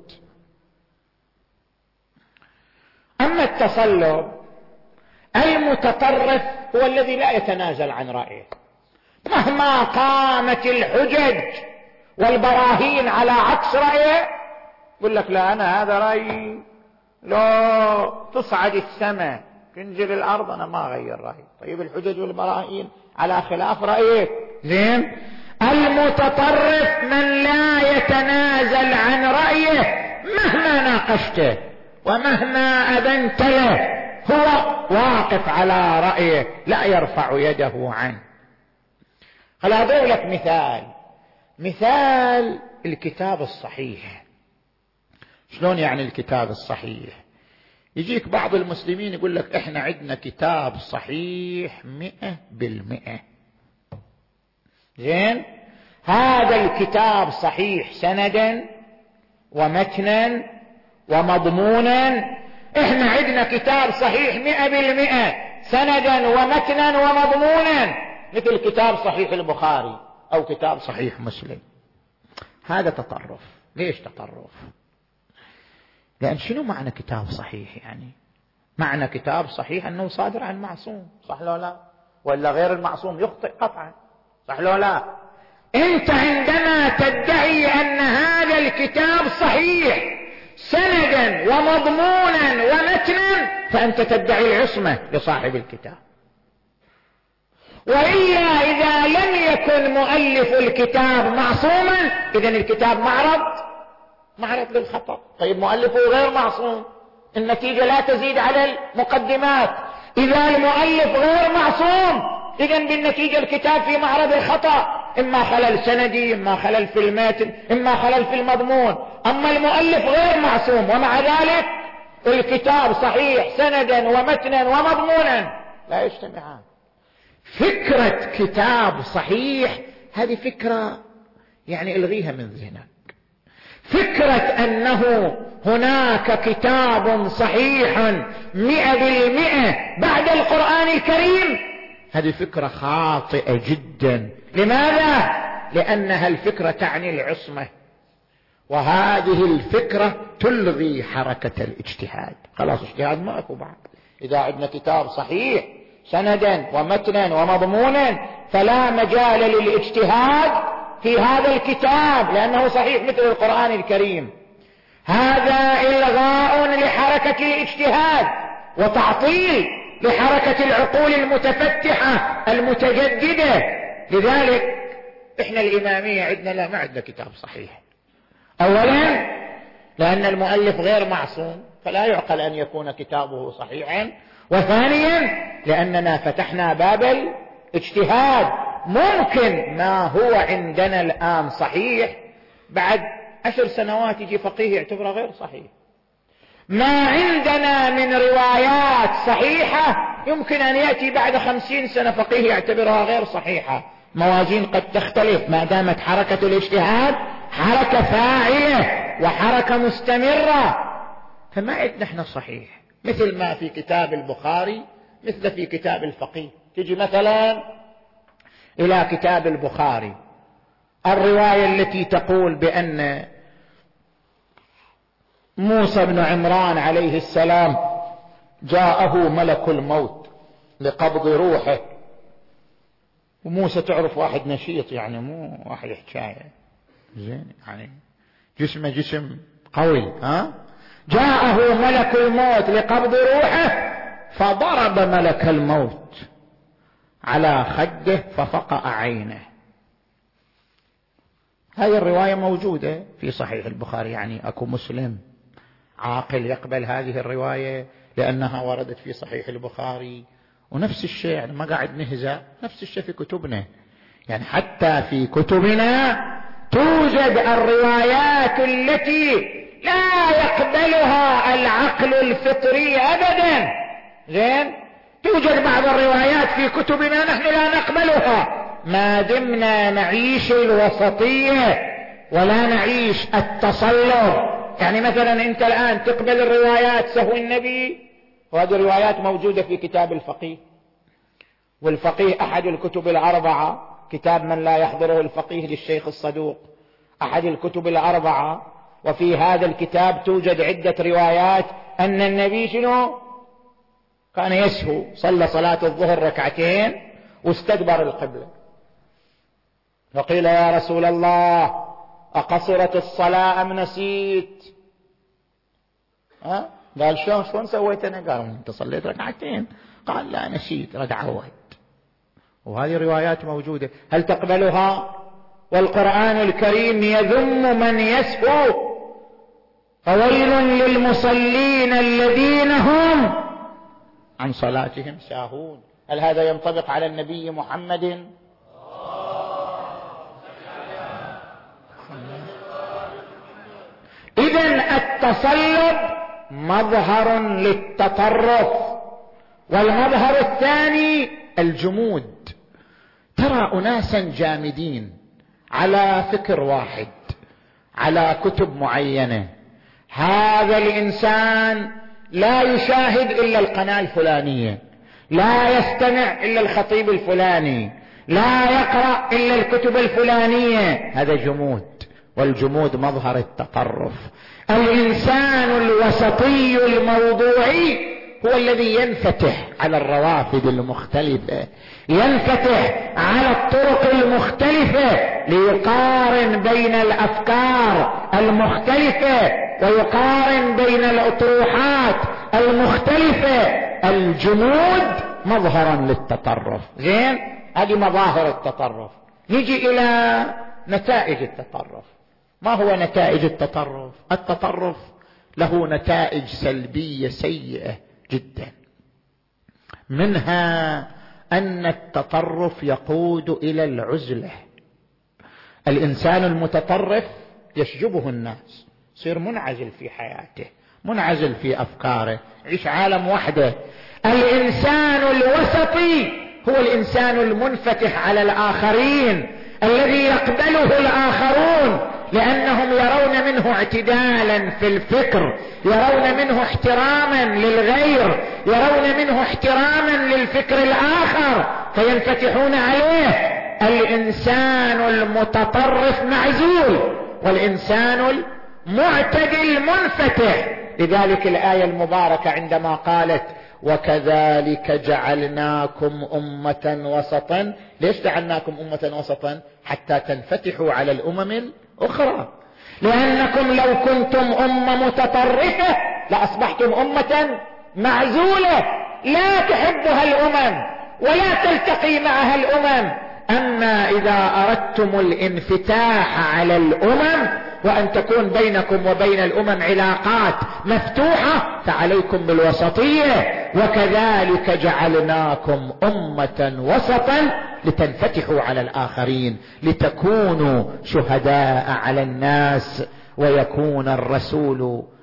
أما التصلب، المتطرف هو الذي لا يتنازل عن رأيه مهما قامت الحجج والبراهين على عكس رأيه. يقول لك لا، أنا هذا رأيي، لو تصعد السماء تنزل الأرض أنا ما أغير رأيي. طيب الحجج والبراهين على خلاف رأيك. زين؟ المتطرف من لا يتنازل عن رأيه مهما ناقشته ومهما أذنت له، هو واقف على رأيه لا يرفع يده عنه. هل أضرب لك مثال؟ مثال الكتاب الصحيح. شلون يعني الكتاب الصحيح؟ يجيك بعض المسلمين يقول لك احنا عندنا كتاب صحيح مئة بالمئة. زين؟ هذا الكتاب صحيح سندا ومتنا ومضمونا. احنا عندنا كتاب صحيح مئة بالمئة سندا ومتنا ومضمونا، مثل كتاب صحيح البخاري او كتاب صحيح مسلم. هذا تطرف. ليش تطرف؟ لأن شنو معنى كتاب صحيح؟ يعني معنى كتاب صحيح أنه صادر عن معصوم، صح لو لا؟ ولا غير المعصوم يخطئ قطعا، صح لو لا؟ أنت عندما تدعي أن هذا الكتاب صحيح سندا ومضمونا ومتنا فأنت تدعي العصمة لصاحب الكتاب. وإلا إذا لم يكن مؤلف الكتاب معصوما إذن الكتاب معرض معرض للخطأ. طيب مؤلفه غير معصوم، النتيجة لا تزيد على المقدمات. إذا المؤلف غير معصوم إذن بالنتيجة الكتاب في معرض الخطأ، إما خلل سندي، إما خلل في المتن، إما خلل في المضمون. أما المؤلف غير معصوم ومع ذلك الكتاب صحيح سندا ومتنا ومضمونا، لا يجتمعان. فكرة كتاب صحيح هذه فكرة يعني الغيها من ذهنك. فكرة أنه هناك كتاب صحيح مئة بالمئة بعد القرآن الكريم، هذه فكرة خاطئة جدا. لماذا؟ لأنها الفكرة تعني العصمة، وهذه الفكرة تلغي حركة الاجتهاد. خلاص اجتهاد ما أكو بعد. إذا عندنا كتاب صحيح سندا ومتنا ومضمونا فلا مجال للاجتهاد في هذا الكتاب لأنه صحيح مثل القرآن الكريم. هذا إلغاء لحركة الاجتهاد وتعطيل لحركة العقول المتفتحة المتجددة. لذلك احنا الإمامية عندنا لا، ما عندنا كتاب صحيح. أولا لأن المؤلف غير معصوم فلا يعقل أن يكون كتابه صحيحا، وثانيا لأننا فتحنا باب الاجتهاد. ممكن ما هو عندنا الآن صحيح بعد عشر سنوات يجي فقيه يعتبره غير صحيح. ما عندنا من روايات صحيحة يمكن أن يأتي بعد خمسين سنة فقيه يعتبرها غير صحيحة. موازين قد تختلف، ما دامت حركة الاجتهاد حركة فاعلة وحركة مستمرة. فما عندنا احنا صحيح مثل ما في كتاب البخاري مثل في كتاب الفقيه. تجي مثلا إلى كتاب البخاري الرواية التي تقول بأن موسى بن عمران عليه السلام جاءه ملك الموت لقبض روحه. وموسى تعرف واحد نشيط، يعني مو واحد حكاية، زين، يعني جسمه جسم قوي. ها جاءه ملك الموت لقبض روحه فضرب ملك الموت على خده ففقأ عينه. هذه الرواية موجودة في صحيح البخاري. يعني أكو مسلم عاقل يقبل هذه الرواية لأنها وردت في صحيح البخاري؟ ونفس الشيء، يعني ما قاعد نهزأ، نفس الشيء في كتبنا. يعني حتى في كتبنا توجد الروايات التي لا يقبلها العقل الفطري أبدا. زين، توجد بعض الروايات في كتبنا نحن لا نقبلها ما دمنا نعيش الوسطية ولا نعيش التصلب. يعني مثلا انت الآن تقبل الروايات سهو النبي، وهذه الروايات موجودة في كتاب الفقيه. والفقيه أحد الكتب الأربعة، كتاب من لا يحضره الفقيه للشيخ الصدوق، أحد الكتب الأربعة. وفي هذا الكتاب توجد عدة روايات أن النبي شنو كان يسهو، صلى صلاة الظهر ركعتين واستدبر القبلة. فقيل يا رسول الله أقصرت الصلاة أم نسيت؟ ها؟ قال شلون شلون سويت أنا؟ قال أنت صليت ركعتين. قال لا نسيت، رد عود. وهذه روايات موجودة، هل تقبلها؟ والقرآن الكريم يذم من يسهو، فويل للمصلين الذين هم عن صلاتهم ساهون. هل هذا ينطبق على النبي محمد؟ إذن التصلب مظهر للتطرف. والمظهر الثاني الجمود. ترى أناسا جامدين على فكر واحد، على كتب معينة. هذا الإنسان لا يشاهد إلا القناة الفلانية، لا يستمع إلا الخطيب الفلاني، لا يقرأ إلا الكتب الفلانية. هذا جمود، والجمود مظهر التطرف. الإنسان الوسطي الموضوعي هو الذي ينفتح على الروافد المختلفة، ينفتح على الطرق المختلفة ليقارن بين الأفكار المختلفة ويقارن بين الأطروحات المختلفة. الجمود مظهرا للتطرف. زين، هذه مظاهر التطرف. نجي إلى نتائج التطرف. ما هو نتائج التطرف؟ التطرف له نتائج سلبية سيئة جدا. منها أن التطرف يقود إلى العزلة. الإنسان المتطرف يشجبه الناس، يصير منعزل في حياته، منعزل في أفكاره، يعيش عالم وحده. الإنسان الوسطي هو الإنسان المنفتح على الآخرين، الذي يقبله الآخرون لأنهم يرون منه اعتدالا في الفكر، يرون منه احتراما للغير، يرون منه احتراما للفكر الآخر فينفتحون عليه. الإنسان المتطرف معزول، والإنسان المعتدل منفتح. لذلك الآية المباركة عندما قالت وكذلك جعلناكم أمة وسطا. ليش جعلناكم أمة وسطا؟ حتى تنفتحوا على الأمم الأخرى. لأنكم لو كنتم أمة متطرفة لأصبحتم أمة معزولة لا تحبها الأمم ولا تلتقي معها الأمم. أما إذا أردتم الانفتاح على الأمم وأن تكون بينكم وبين الأمم علاقات مفتوحة فعليكم بالوسطية. وكذلك جعلناكم أمة وسطا لتنفتحوا على الآخرين، لتكونوا شهداء على الناس ويكون الرسول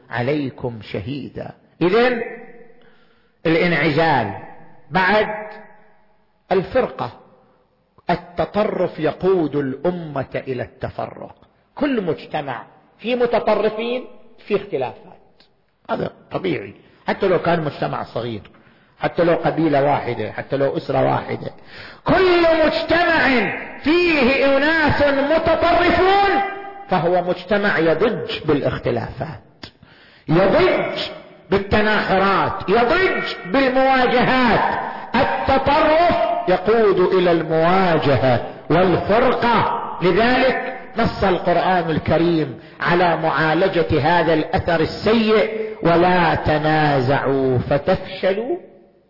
عليكم شهيدا. إذن الانعزال بعد الفرقة، التطرف يقود الأمة إلى التفرق. كل مجتمع في متطرفين، في اختلافات، هذا طبيعي، حتى لو كان مجتمع صغير، حتى لو قبيلة واحدة، حتى لو أسرة واحدة. كل مجتمع فيه أناس متطرفون فهو مجتمع يضج بالاختلافات، يضج بالتناحرات، يضج بالمواجهات. التطرف يقود إلى المواجهة والفرقة. لذلك نص القرآن الكريم على معالجة هذا الأثر السيء: ولا تنازعوا فتفشلوا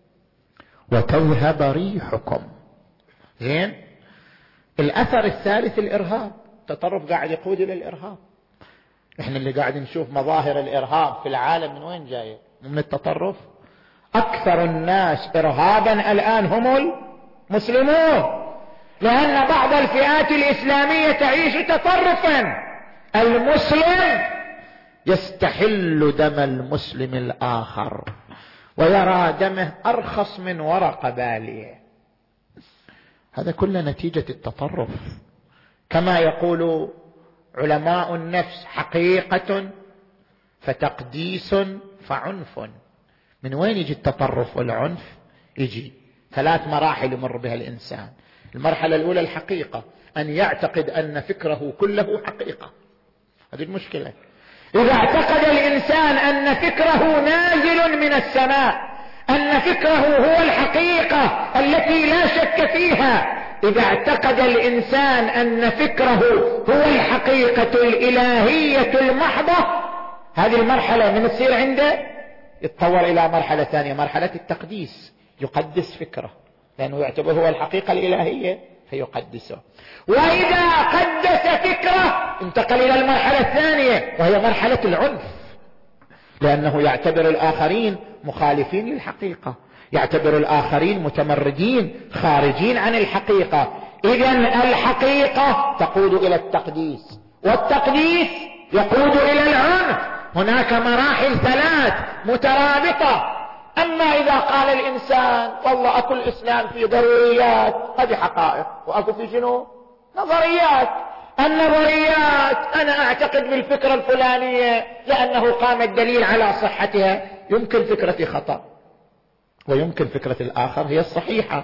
وتذهب ريحكم. زين. الأثر الثالث الإرهاب. التطرف قاعد يقود إلى الإرهاب. احنا اللي قاعد نشوف مظاهر الإرهاب في العالم من وين جاية؟ من التطرف. أكثر الناس إرهابا الآن هم المسلمون، لأن بعض الفئات الإسلامية تعيش تطرفا. المسلم يستحل دم المسلم الآخر ويرى دمه أرخص من ورقة بالية. هذا كله نتيجة التطرف. كما يقول علماء النفس: حقيقة فتقديس فعنف. من وين يجي التطرف والعنف؟ يجي ثلاث مراحل يمر بها الإنسان. المرحلة الأولى الحقيقة، أن يعتقد أن فكره كله حقيقة. هذه المشكلة. إذا اعتقد الإنسان أن فكره نازل من السماء، أن فكره هو الحقيقة التي لا شك فيها، إذا اعتقد الإنسان أن فكره هو الحقيقة الإلهية المحضة، هذه المرحلة من تصير عنده يتطور إلى مرحلة ثانية، مرحلة التقديس. يقدس فكره لأنه يعتبر هو الحقيقة الإلهية فيقدسه. وإذا قدس فكره انتقل إلى المرحلة الثانية وهي مرحلة العنف، لأنه يعتبر الآخرين مخالفين للحقيقة، يعتبر الآخرين متمردين خارجين عن الحقيقة. إذن الحقيقة تقود إلى التقديس، والتقديس يقود إلى العنف. هناك مراحل ثلاث مترابطة. أما إذا قال الإنسان والله أكو الإسلام في ضروريات، هذه حقائق، وأكو في شنو؟ نظريات. النظريات أنا أعتقد بالفكرة الفلانية لأنه قام الدليل على صحتها. يمكن فكرتي خطأ ويمكن فكرة الآخر هي الصحيحة.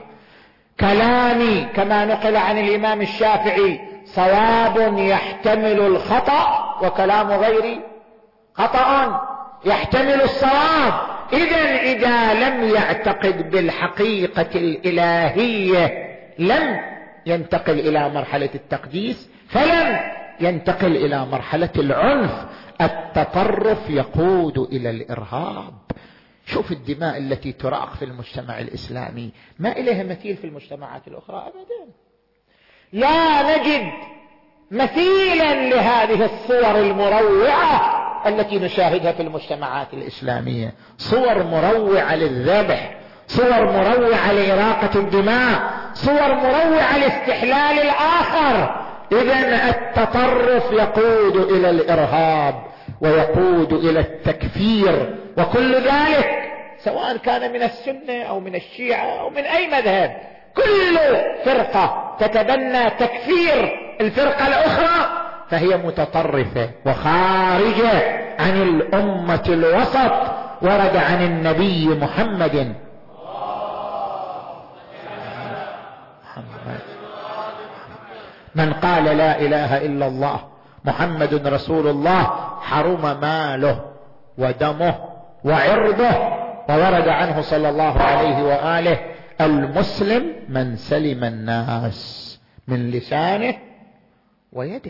كلامي كما نقل عن الإمام الشافعي صواب يحتمل الخطأ، وكلام غيري خطأ يحتمل الصواب. إذن إذا لم يعتقد بالحقيقة الإلهية لم ينتقل إلى مرحلة التقديس، فلم ينتقل إلى مرحلة العنف. التطرف يقود إلى الإرهاب. شوف الدماء التي تراق في المجتمع الإسلامي، ما إليها مثيل في المجتمعات الأخرى أبدا. لا نجد مثيلا لهذه الصور المروعة التي نشاهدها في المجتمعات الإسلامية. صور مروعة للذبح، صور مروعة لإراقة الدماء، صور مروعة لاستحلال الآخر. إذن التطرف يقود إلى الإرهاب ويقود إلى التكفير، وكل ذلك سواء كان من السنة أو من الشيعة أو من أي مذهب. كل فرقة تتبنى تكفير الفرقة الأخرى فهي متطرفة وخارجة عن الأمة الوسط. ورد عن النبي محمد من قال لا إله إلا الله محمد رسول الله حرم ماله ودمه وعرضه. وورد عنه صلى الله عليه وآله المسلم من سلم الناس من لسانه ويده.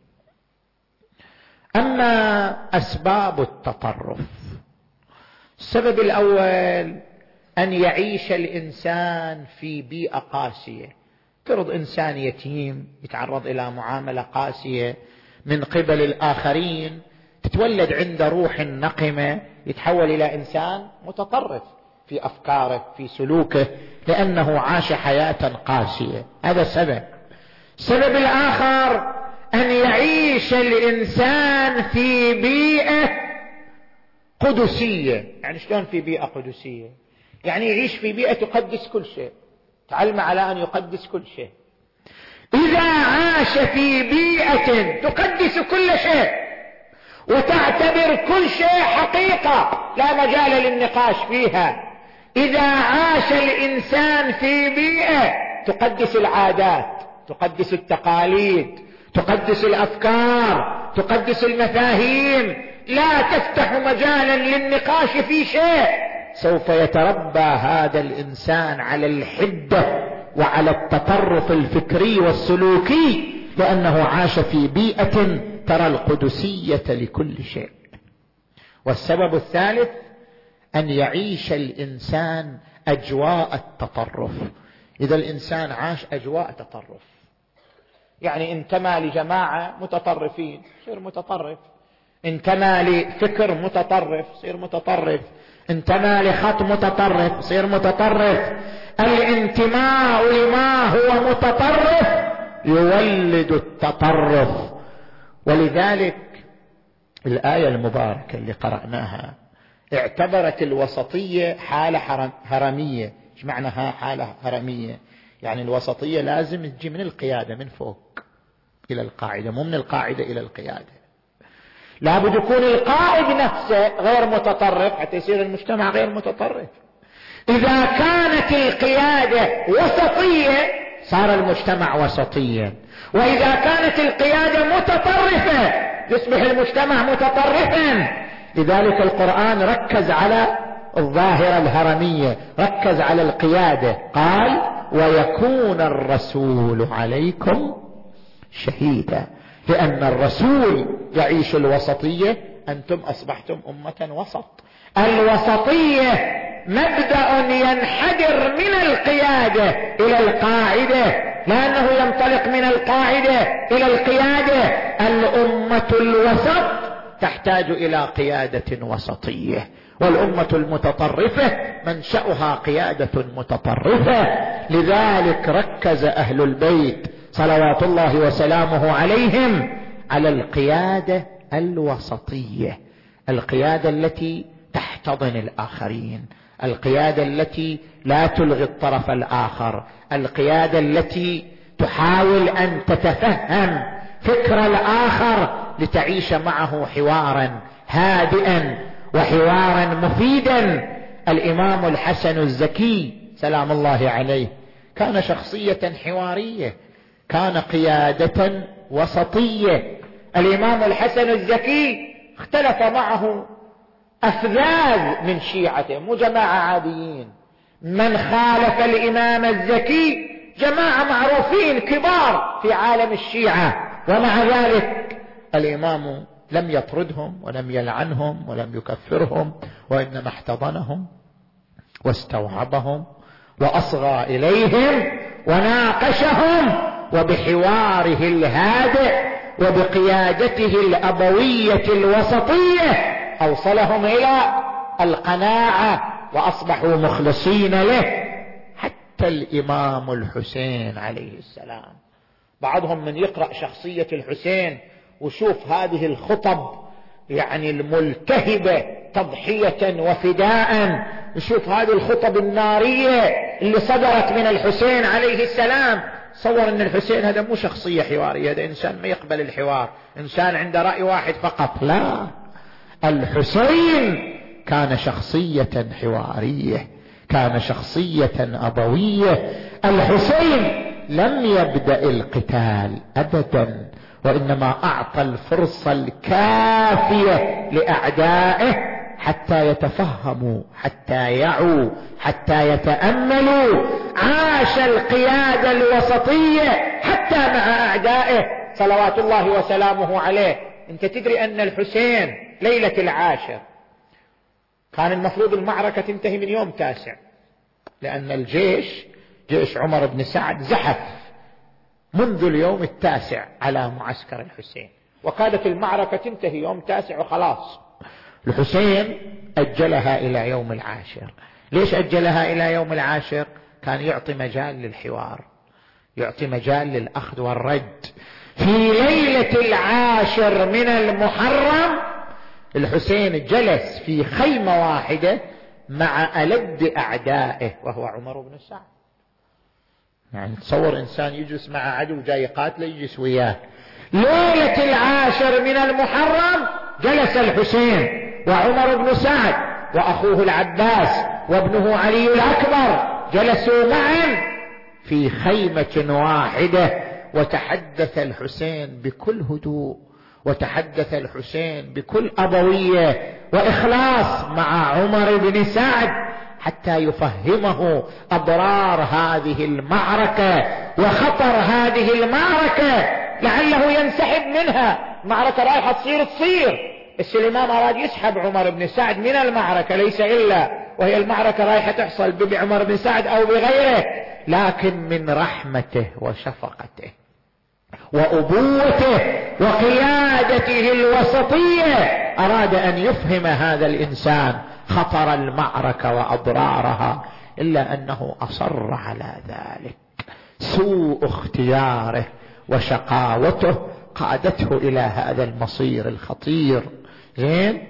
أما أسباب التطرف، السبب الأول أن يعيش الإنسان في بيئة قاسية. فرض إنسان يتيم يتعرض إلى معاملة قاسية من قبل الآخرين، تتولد عنده روح النقمة، يتحول إلى إنسان متطرف في أفكاره في سلوكه لأنه عاش حياة قاسية. هذا سبب. السبب الآخر أن يعيش الإنسان في بيئة قدسية. يعني شلون في بيئة قدسية؟ يعني يعيش في بيئة تقدس كل شيء، تعلم على أن يقدس كل شيء. إذا عاش في بيئة تقدس كل شيء وتعتبر كل شيء حقيقة لا مجال للنقاش فيها، إذا عاش الإنسان في بيئة تقدس العادات، تقدس التقاليد، تقدس الأفكار، تقدس المفاهيم، لا تفتح مجالا للنقاش في شيء، سوف يتربى هذا الإنسان على الحدة وعلى التطرف الفكري والسلوكي، لأنه عاش في بيئة ترى القدسية لكل شيء. والسبب الثالث أن يعيش الإنسان أجواء التطرف. إذا الإنسان عاش أجواء تطرف، يعني انتمى لجماعة متطرفين صير متطرف، انتمى لفكر متطرف صير متطرف، انتمى لخط متطرف صير متطرف. الانتماء لما هو متطرف يولد التطرف. ولذلك الآية المباركة اللي قرأناها اعتبرت الوسطية حالة هرمية. ايش معناها حالة هرمية؟ يعني الوسطية لازم تجي من القيادة من فوق إلى القاعدة، مو من القاعدة إلى القيادة. لابد يكون القائد نفسه غير متطرف حتى يصير المجتمع غير متطرف. إذا كانت القيادة وسطية صار المجتمع وسطيا، وإذا كانت القيادة متطرفة يصبح المجتمع متطرفا. لذلك القرآن ركز على الظاهرة الهرمية، ركز على القيادة، قال ويكون الرسول عليكم شهيدا، لأن الرسول يعيش الوسطية. أنتم أصبحتم أمة وسط. الوسطية مبدأ ينحدر من القيادة إلى القاعدة، لأنه ينطلق من القاعدة إلى القيادة. الأمة الوسط تحتاج إلى قيادة وسطية، والأمة المتطرفة منشأها قيادة متطرفة. لذلك ركز أهل البيت صلوات الله وسلامه عليهم على القيادة الوسطية، القيادة التي تحتضن الآخرين، القيادة التي لا تلغي الطرف الآخر، القيادة التي تحاول أن تتفهم فكر الآخر لتعيش معه حوارا هادئا وحوارا مفيدا. الإمام الحسن الزكي سلام الله عليه كان شخصية حوارية، كان قيادة وسطية. الإمام الحسن الزكي اختلف معه أفذاذ من شيعته، مو جماعة عاديين. من خالف الإمام الزكي جماعة معروفين كبار في عالم الشيعة، ومع ذلك الإمام لم يطردهم ولم يلعنهم ولم يكفرهم، وإنما احتضنهم واستوعبهم وأصغى إليهم وناقشهم، وبحواره الهادئ وبقيادته الأبوية الوسطية أوصلهم إلى القناعة وأصبحوا مخلصين له. حتى الإمام الحسين عليه السلام، بعضهم من يقرأ شخصية الحسين وشوف هذه الخطب يعني الملتهبة تضحية وفداء، يشوف هذه الخطب النارية اللي صدرت من الحسين عليه السلام، صور ان الحسين هذا مو شخصية حوارية، هذا انسان ما يقبل الحوار، انسان عنده رأي واحد فقط. لا، الحسين كان شخصية حوارية، كان شخصية أبوية. الحسين لم يبدأ القتال أبدا، وإنما أعطى الفرصة الكافية لأعدائه حتى يتفهموا، حتى يعوا، حتى يتأملوا. عاش القيادة الوسطية حتى مع أعدائه صلوات الله وسلامه عليه. انت تدري أن الحسين ليلة العاشر كان المفروض المعركة تنتهي من يوم تاسع، لأن الجيش جيش عمر بن سعد زحف منذ اليوم التاسع على معسكر الحسين، وكادت المعركة تنتهي يوم تاسع وخلاص. الحسين أجلها إلى يوم العاشر. ليش أجلها إلى يوم العاشر؟ كان يعطي مجال للحوار، يعطي مجال للأخذ والرد. في ليلة العاشر من المحرم الحسين جلس في خيمة واحدة مع ألد أعدائه وهو عمر بن سعد. يعني تصور إنسان يجلس مع عدو جاي قاتله يجلس وياه. ليلة العاشر من المحرم جلس الحسين وعمر بن سعد وأخوه العباس وابنه علي الأكبر، جلسوا معا في خيمة واحدة، وتحدث الحسين بكل هدوء، وتحدث الحسين بكل أبوية وإخلاص مع عمر بن سعد حتى يفهمه أضرار هذه المعركة وخطر هذه المعركة، لعله ينسحب منها. معركة رايحة تصير تصير بس الإمام أراد يسحب عمر بن سعد من المعركة، ليس إلا وهي المعركة رايحة تحصل بعمر بن سعد أو بغيره، لكن من رحمته وشفقته وأبوته وقيادته الوسطية أراد أن يفهم هذا الإنسان خطر المعركة وأضرارها، إلا أنه أصر على ذلك. سوء اختياره وشقاوته قادته إلى هذا المصير الخطير. زين،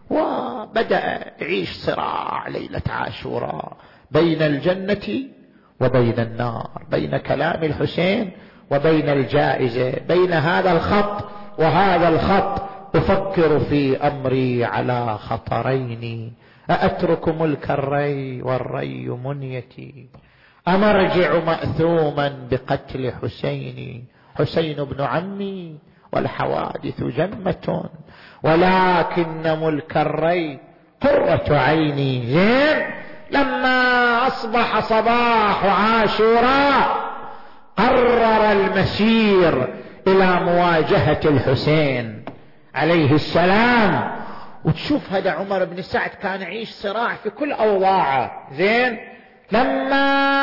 وبدأ يعيش صراع ليلة عاشوراء بين الجنة وبين النار، بين كلام الحسين وبين الجائزة، بين هذا الخط وهذا الخط. أفكر في أمري على خطرين، أأترك ملك الري والري منيتي، أمرجع مأثوما بقتل حسيني، حسين بن عمي والحوادث جمة، ولكن ملك الري قرة عيني. زين، لما أصبح صباح عاشوراء قرر المسير إلى مواجهة الحسين عليه السلام. وتشوف هذا عمر بن سعد كان يعيش صراع في كل أوضاعه. زين، لما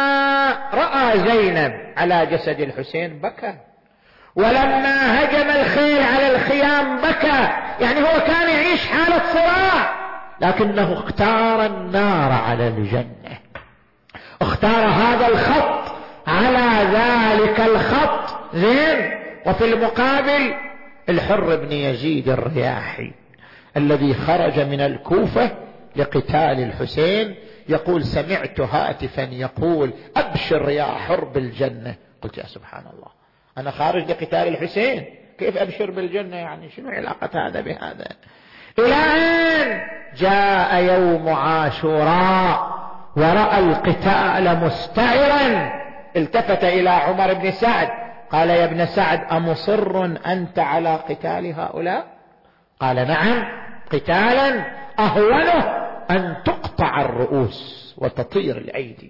رأى زينب على جسد الحسين بكى، ولما هجم الخيل على الخيام بكى. يعني هو كان يعيش حالة صراع، لكنه اختار النار على الجنة، اختار هذا الخط على ذلك الخط. زين، وفي المقابل الحر بن يزيد الرياحي الذي خرج من الكوفة لقتال الحسين يقول: سمعت هاتفا يقول: أبشر يا حر بالجنة. قلت: يا سبحان الله، أنا خارج لقتال الحسين، كيف أبشر بالجنة؟ يعني شنو علاقة هذا بهذا؟ إلى أن جاء يوم عاشوراء ورأى القتال مستعرا، التفت إلى عمر بن سعد قال: يا ابن سعد، أمصر أنت على قتال هؤلاء؟ قال: نعم، قتالا أهونه أن تقطع الرؤوس وتطير الأيدي.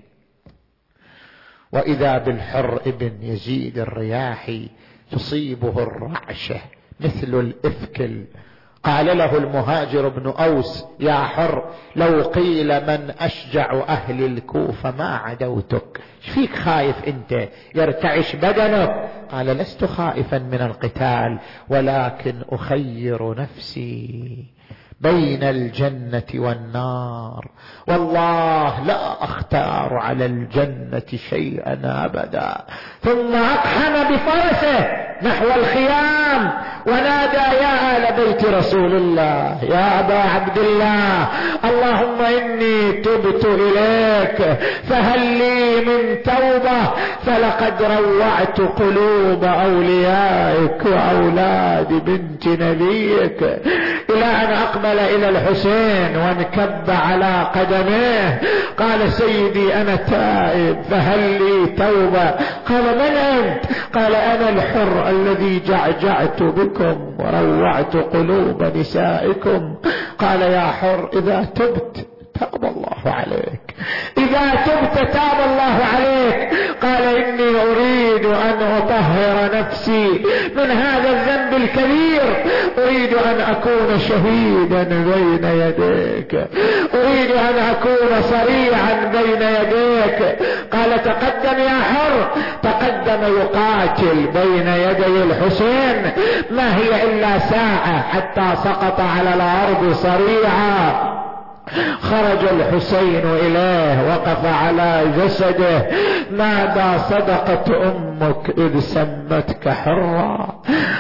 وإذا بالحر ابن يزيد الرياحي تصيبه الرعشة مثل الإفكل. قال له المهاجر بن أوس: يا حر، لو قيل من أشجع أهل الكوفة ما عدوتك. فيك خايف أنت؟ يرتعش بدنك. قال: لست خائفا من القتال، ولكن أخير نفسي بين الجنة والنار، والله لا أختار على الجنة شيئا أبدا. ثم أقحم بفرسه نحو الخيام ونادى: يا آل بيت رسول الله، يا أبا عبد الله، اللهم إني تبت إليك فهل لي من توبة؟ فلقد روعت قلوب أوليائك وأولاد بنت نبيك. إلى أن أقبل إلى الحسين وانكب على قدميه قال: سيدي أنا تائب فهل لي توبة؟ قال: من أنت؟ قال: أنا الحر الذي جعجعت بكم وروعت قلوب نسائكم. قال: يا حر، إذا تبت تاب الله عليك، إذا تبت تاب الله عليك. قال: إني أريد أن أطهر نفسي من هذا الذنب الكبير، أريد أن أكون شهيدا بين يديك، أريد أن أكون صريعا بين يديك. قال: تقدم يا حر. تقدم يقاتل بين يدي الحسين، ما هي إلا ساعة حتى سقط على الأرض صريعا. خرج الحسين إليه، وقف على جسده، نادى: صدقت أمك إذ سمتك حرا،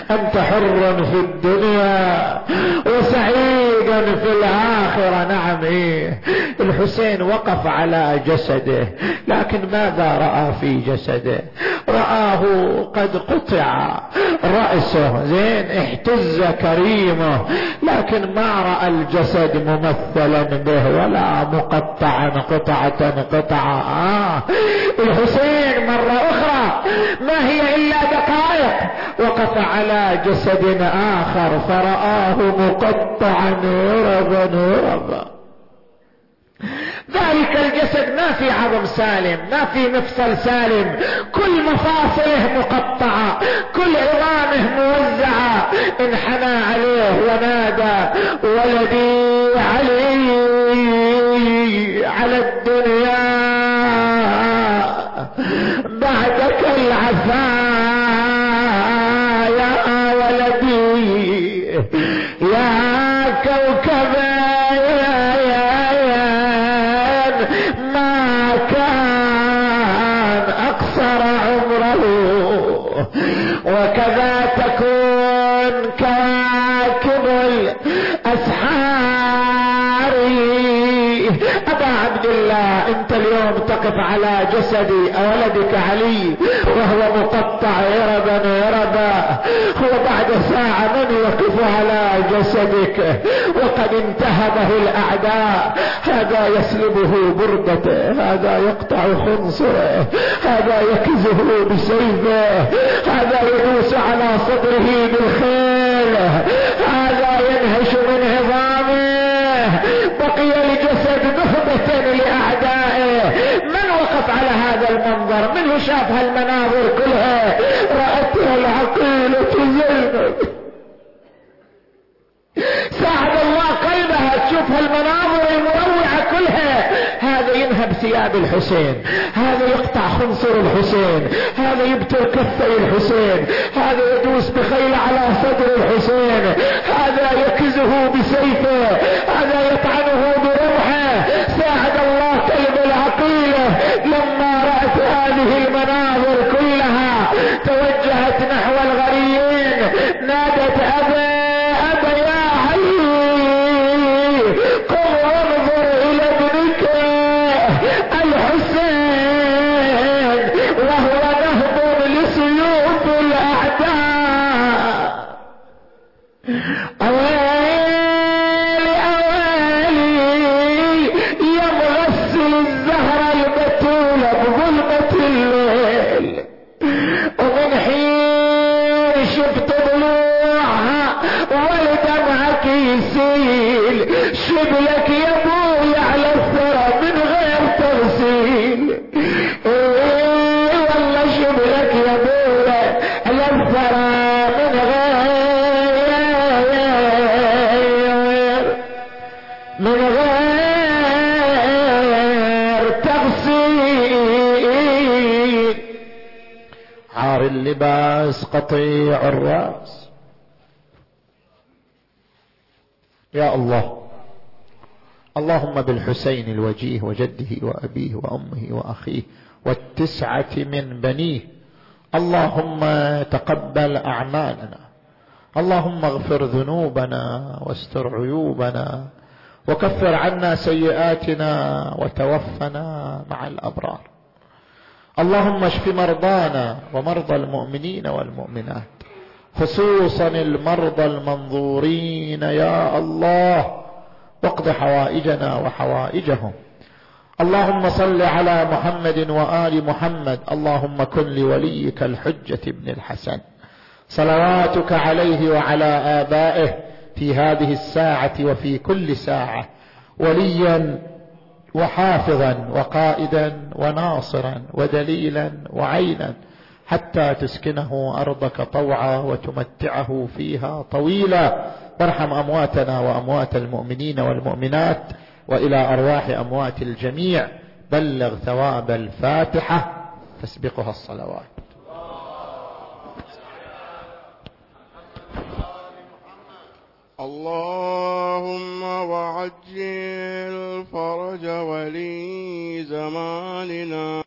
أنت حر في الدنيا وسعيد في الآخرة. نعم إيه. الحسين وقف على جسده، لكن ماذا رأى في جسده؟ رآه قد قطع رأسه، زين، احتز كريمه، لكن ما رأى الجسد ممثلا به ولا مقطعا قطعة قطعة. آه. الحسين مرة أخرى ما هي إلا دقائق وقف على جسد آخر فرآه مقطعا هربا هربا. ذلك الجسد ما في عظم سالم، ما في مفصل سالم، كل مفاصله مقطعة، كل عظامه موزعة. انحنى عليه ونادى: ولدي علي على الدنيا بعدك العفا يا ولدي يا كوكب ما كان أقصر عمره وكذا تكون كواكب الأسحار. أبا عبد الله، أنت اليوم تقف على جسد ولدك علي وهو مقطع هربا هربا، وبعد ساعة من يقف على جسدك وقد انتهبه الأعداء؟ هذا يسلبه بردته، هذا يقطع خنصره، هذا يكزه بسيفه، هذا يدوس على صدره بالخيل، هذا ينهش من عظامه. بقي الجسد نهبة لأعدائه. من وقف على هذا المنظر؟ من شاف هالمناظر كلها؟ رأتها العقيلة زينب، ساعد الله قلبها تشوف هالمناظر المروعة كلها. هذا ينهب ثياب الحسين، هذا يقطع خنصر الحسين، هذا يبتر كفي الحسين، هذا يدوس بخيل على صدر الحسين، هذا يكزه بسيفه، هذا يطعنه برمحه. ساعد الله قلب العقيلة لما رأت هذه المناظر كلها توجهت نحو الغريين، نادت: أبا شبلك يا ابوي على الثرى من غير تغسيل. ايه والله شبلك يا ابوي على الثرى من غير من غير تغسيل. عار اللباس قطيع الراس. يا الله، اللهم بالحسين الوجيه وجده وأبيه وأمه وأخيه والتسعة من بنيه، اللهم تقبل أعمالنا، اللهم اغفر ذنوبنا واستر عيوبنا وكفر عنا سيئاتنا وتوفنا مع الأبرار. اللهم اشف مرضانا ومرضى المؤمنين والمؤمنات، خصوصا المرضى المنظورين يا الله، واقض حوائجنا وحوائجهم. اللهم صل على محمد وآل محمد. اللهم كن لوليك الحجة ابن الحسن صلواتك عليه وعلى آبائه في هذه الساعة وفي كل ساعة وليا وحافظا وقائدا وناصرا ودليلا وعينا، حتى تسكنه أرضك طوعا وتمتعه فيها طويلا. وارحم أمواتنا وأموات المؤمنين والمؤمنات، وإلى أرواح أموات الجميع بلغ ثواب الفاتحة تسبقها الصلوات. اللهم وعجل فرج ولي زماننا